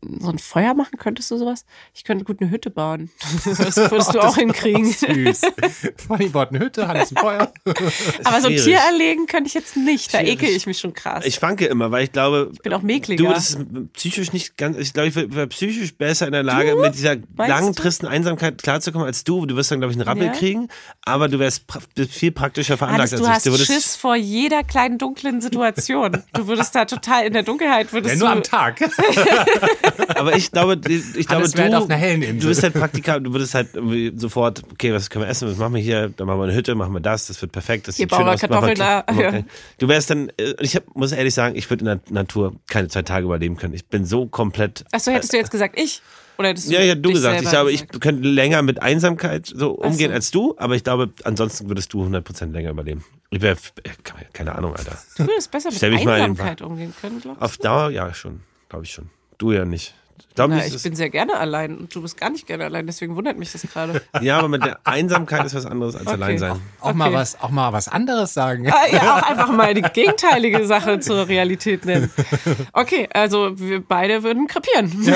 so ein Feuer machen? Könntest du sowas? Ich könnte gut eine Hütte bauen. Das würdest du auch hinkriegen. Süß. Fanny baut eine Hütte, Hannes ein Feuer. Aber so ein Tier erlegen könnte ich jetzt nicht. Da ekel ich mich schon krass. Ich schwanke immer, weil ich glaube... Ich bin auch Mäkliger. Du, das ist psychisch nicht ganz... Ich glaube, ich wäre psychisch besser in der Lage, mit dieser langen, tristen Einsamkeit klarzukommen als du. Du wirst dann, glaube ich, einen Rappel kriegen, aber du wärst viel praktischer veranlagt als ich. Du hast Schiss vor jeder kleinen dunklen Situation. Du würdest da total in der Dunkelheit... nur am Tag. Aber ich glaube, du auf einer hellen Insel. Du bist halt Praktiker, du würdest halt irgendwie sofort, okay, was können wir essen, was machen wir hier, dann machen wir eine Hütte, machen wir das wird perfekt, das hier sieht schön aus. Kartoffeln da. Okay. Du wärst dann, muss ehrlich sagen, ich würde in der Natur keine 2 Tage überleben können. Ich bin so komplett... Achso, hättest du jetzt gesagt, ich? Oder hättest du ja, du gesagt. Ich glaube, ich könnte länger mit Einsamkeit so umgehen als du, aber ich glaube, ansonsten würdest du 100% länger überleben. Ich wäre, keine Ahnung, Alter. Du würdest besser mit Einsamkeit umgehen können, glaubst du? Auf Dauer, ja, schon. Glaube ich schon. Du ja nicht. Ich bin sehr gerne allein und du bist gar nicht gerne allein, deswegen wundert mich das gerade. Ja, aber mit der Einsamkeit ist was anderes als allein sein. Auch mal was anderes sagen. Ja, auch einfach mal die gegenteilige Sache zur Realität nennen. Okay, also wir beide würden krepieren. Ja.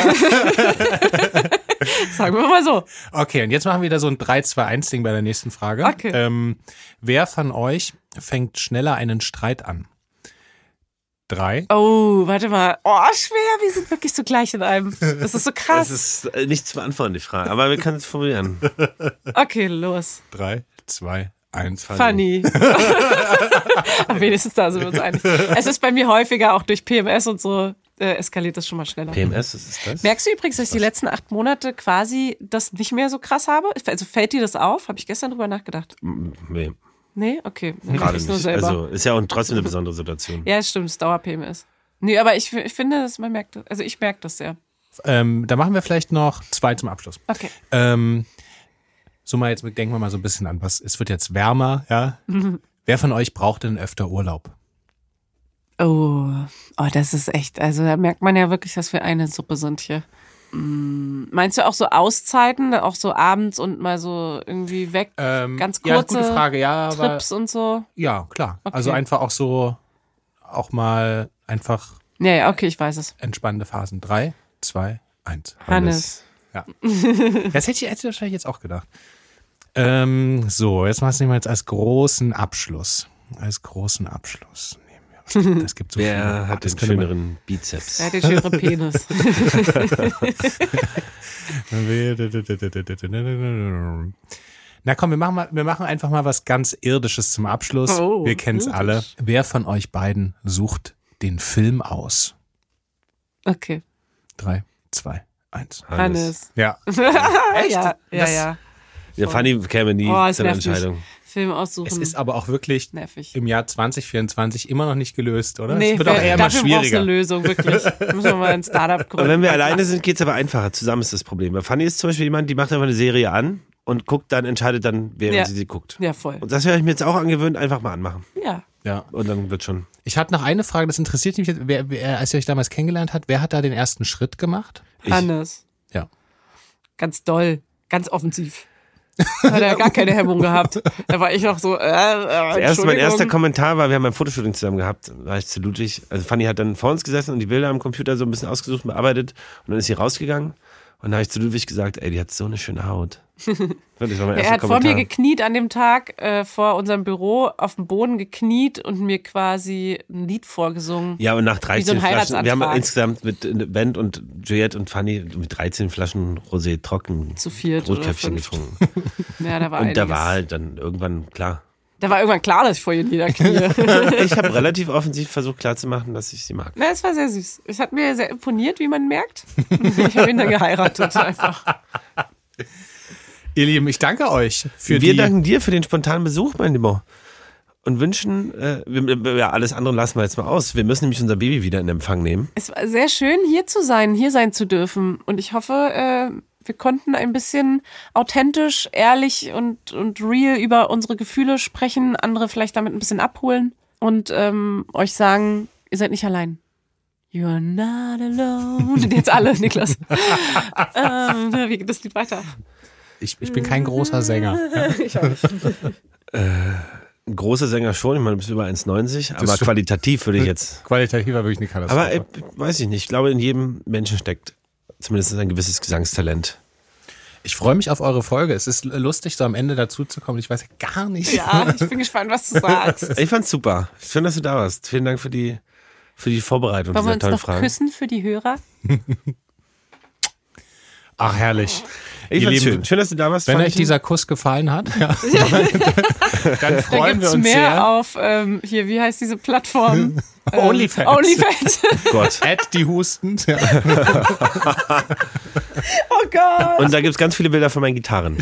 Sagen wir mal so. Okay, und jetzt machen wir wieder so ein 3-2-1-Ding bei der nächsten Frage. Okay. Wer von euch fängt schneller einen Streit an? 3. Oh, warte mal. Oh, schwer. Wir sind wirklich so gleich in einem. Das ist so krass. Das ist nicht zu beantworten, die Frage. Aber wir können es formulieren. Okay, los. 3, 2, 1. Funny. Aber wenigstens da sind wir uns einig. Es ist bei mir häufiger, auch durch PMS und so, eskaliert das schon mal schneller. PMS, was ist das? Merkst du übrigens, dass ich die letzten 8 Monate quasi das nicht mehr so krass habe? Also fällt dir das auf? Habe ich gestern drüber nachgedacht. Nee. Nee? Okay. Gerade nicht. Also ist ja auch trotzdem eine besondere Situation. Ja, stimmt, es Dauer-PMS. Nee, aber ich finde, dass man merkt, also ich merke das sehr. Da machen wir vielleicht noch 2 zum Abschluss. Okay. So mal jetzt denken wir mal so ein bisschen an, es wird jetzt wärmer, ja? Wer von euch braucht denn öfter Urlaub? Oh, das ist echt, also da merkt man ja wirklich, dass wir eine Suppe sind hier. Meinst du auch so Auszeiten, auch so abends und mal so irgendwie weg, ganz kurze ja, gute Frage, ja, Trips und so? Ja, klar. Okay. Also einfach auch so, auch mal einfach ja, okay, ich weiß es. Entspannende Phasen. 3, 2, 1. Hannes. Ja. Das hätte ich wahrscheinlich jetzt auch gedacht. So, jetzt machen wir jetzt als großen Abschluss. Das gibt so Wer hat den schöneren Bizeps? Wer hat den schöneren Penis? Na komm, wir machen einfach mal was ganz Irdisches zum Abschluss. Wir kennen es alle. Wer von euch beiden sucht den Film aus? Okay. 3, 2, 1. Hannes. Ja. Echt? Ja. Ja, Fanny käme nie zu einer Entscheidung. Film aussuchen. Es ist aber auch wirklich nervig. Im Jahr 2024 immer noch nicht gelöst, oder? Nee, es wird auch eher mal schwieriger. Dafür brauchst du eine Lösung, wirklich. Müssen wir mal ein Startup gründen. Und wenn wir alleine sind, geht's aber einfacher. Zusammen ist das Problem. Weil Fanny ist zum Beispiel jemand, die macht einfach eine Serie an und entscheidet dann, während sie guckt. Ja, voll. Und das habe ich mir jetzt auch angewöhnt, einfach mal anmachen. Ja. Und dann wird schon. Ich hatte noch eine Frage, das interessiert mich, wer, als ihr euch damals kennengelernt habt, wer hat da den ersten Schritt gemacht? Hannes. Ja. Ganz doll, ganz offensiv. Hat er gar keine Hemmung gehabt. Da war ich noch so, mein erster Kommentar war, wir haben ein Fotoshooting zusammen gehabt, war ich zu Ludwig. Also Fanny hat dann vor uns gesessen und die Bilder am Computer so ein bisschen ausgesucht und bearbeitet und dann ist sie rausgegangen und dann habe ich zu Ludwig gesagt, ey, die hat so eine schöne Haut. Das war mein erster er hat Kommentar. vor mir gekniet an dem Tag, vor unserem Büro, auf dem Boden gekniet und mir quasi ein Lied vorgesungen. Ja, und nach 13 so Flaschen, wir haben insgesamt mit Ben und Juliette und Fanny mit 13 Flaschen Rosé trocken zu viert Rotkäppchen getrunken. Ja, da war und da war halt dann irgendwann klar. Da war irgendwann klar, dass ich vor ihr niederknie. Ich habe relativ offensiv versucht klarzumachen, dass ich sie mag. Na, es war sehr süß. Es hat mir sehr imponiert, wie man merkt. Ich habe ihn dann geheiratet einfach. Ihr Lieben, ich danke euch Wir danken dir für den spontanen Besuch, mein Lieber. Und wünschen, alles andere lassen wir jetzt mal aus. Wir müssen nämlich unser Baby wieder in Empfang nehmen. Es war sehr schön, hier sein zu dürfen. Und ich hoffe, wir konnten ein bisschen authentisch, ehrlich und real über unsere Gefühle sprechen, andere vielleicht damit ein bisschen abholen und euch sagen, ihr seid nicht allein. You're not alone. Und jetzt alle, Niklas. Wie geht das Lied weiter? Ich bin kein großer Sänger. Ich auch nicht. Ein großer Sänger schon, ich meine, du bist über 1,90, aber qualitativ würde ich jetzt. Qualitativ war wirklich eine Katastrophe. Aber weiß ich nicht, ich glaube, in jedem Menschen steckt zumindest ein gewisses Gesangstalent. Ich freue mich auf eure Folge. Es ist lustig, so am Ende dazu zu kommen. Ich weiß gar nicht. Ja, ich bin gespannt, was du sagst. Ich fand's super. Schön, dass du da warst. Vielen Dank für die Vorbereitung dieser tollen Fragen. Wollen wir uns noch küssen für die Hörer? Ach, herrlich. Ich fand's schön. Schön, dass du da warst. Wenn euch dieser Kuss gefallen hat, dann freuen wir uns mehr sehr. Auf, hier, wie heißt diese Plattform? OnlyFans. OnlyFans. Gott. Die Husten. Ja. Oh Gott. Und da gibt's ganz viele Bilder von meinen Gitarren.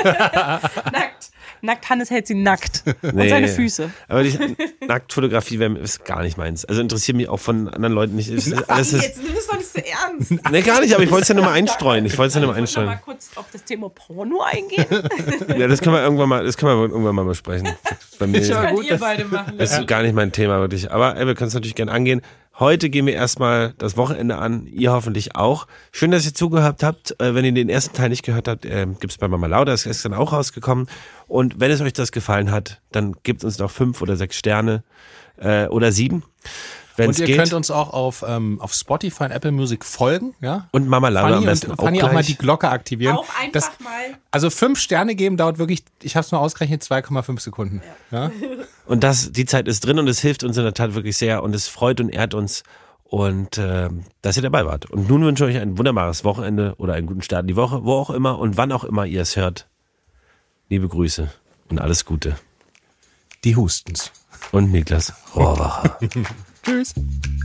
Nackt, Hannes hält sie nackt. Und seine Füße. Aber die Nacktfotografie ist gar nicht meins. Also interessiert mich auch von anderen Leuten nicht. Jetzt nimm es doch nicht so ernst. Nee, gar nicht, aber ich wollte es ja nur mal einstreuen. Ich wollte mal kurz auf das Thema Porno eingehen. Ja, das können wir irgendwann mal besprechen. Bei mir das könnt ihr beide machen. Das ist gar nicht mein Thema, wirklich. Aber wir können es natürlich gerne angehen. Heute gehen wir erstmal das Wochenende an, ihr hoffentlich auch. Schön, dass ihr zugehört habt. Wenn ihr den ersten Teil nicht gehört habt, gibt's bei Mama Lauda, ist gestern auch rausgekommen. Und wenn es euch das gefallen hat, dann gebt uns noch 5 oder 6 Sterne oder 7. Und ihr könnt uns auch auf Spotify und Apple Music folgen. Ja? Und Mama Lauda am besten auch mal die Glocke aktivieren. Auch einfach mal. Also 5 Sterne geben dauert wirklich, ich habe es mal ausgerechnet, 2,5 Sekunden. Ja? Und die Zeit ist drin und es hilft uns in der Tat wirklich sehr und es freut und ehrt uns und dass ihr dabei wart. Und nun wünsche ich euch ein wunderbares Wochenende oder einen guten Start in die Woche, wo auch immer und wann auch immer ihr es hört. Liebe Grüße und alles Gute. Die Hustens. Und Niklas Rohrwacher. Tschüss.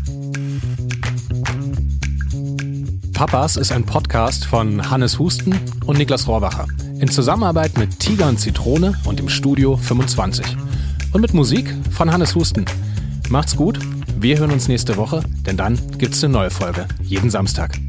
Papas ist ein Podcast von Hannes Husten und Niklas Rohrwacher. In Zusammenarbeit mit Tiger und Zitrone und im Studio 25. Und mit Musik von Hannes Husten. Macht's gut, wir hören uns nächste Woche, denn dann gibt's eine neue Folge. Jeden Samstag.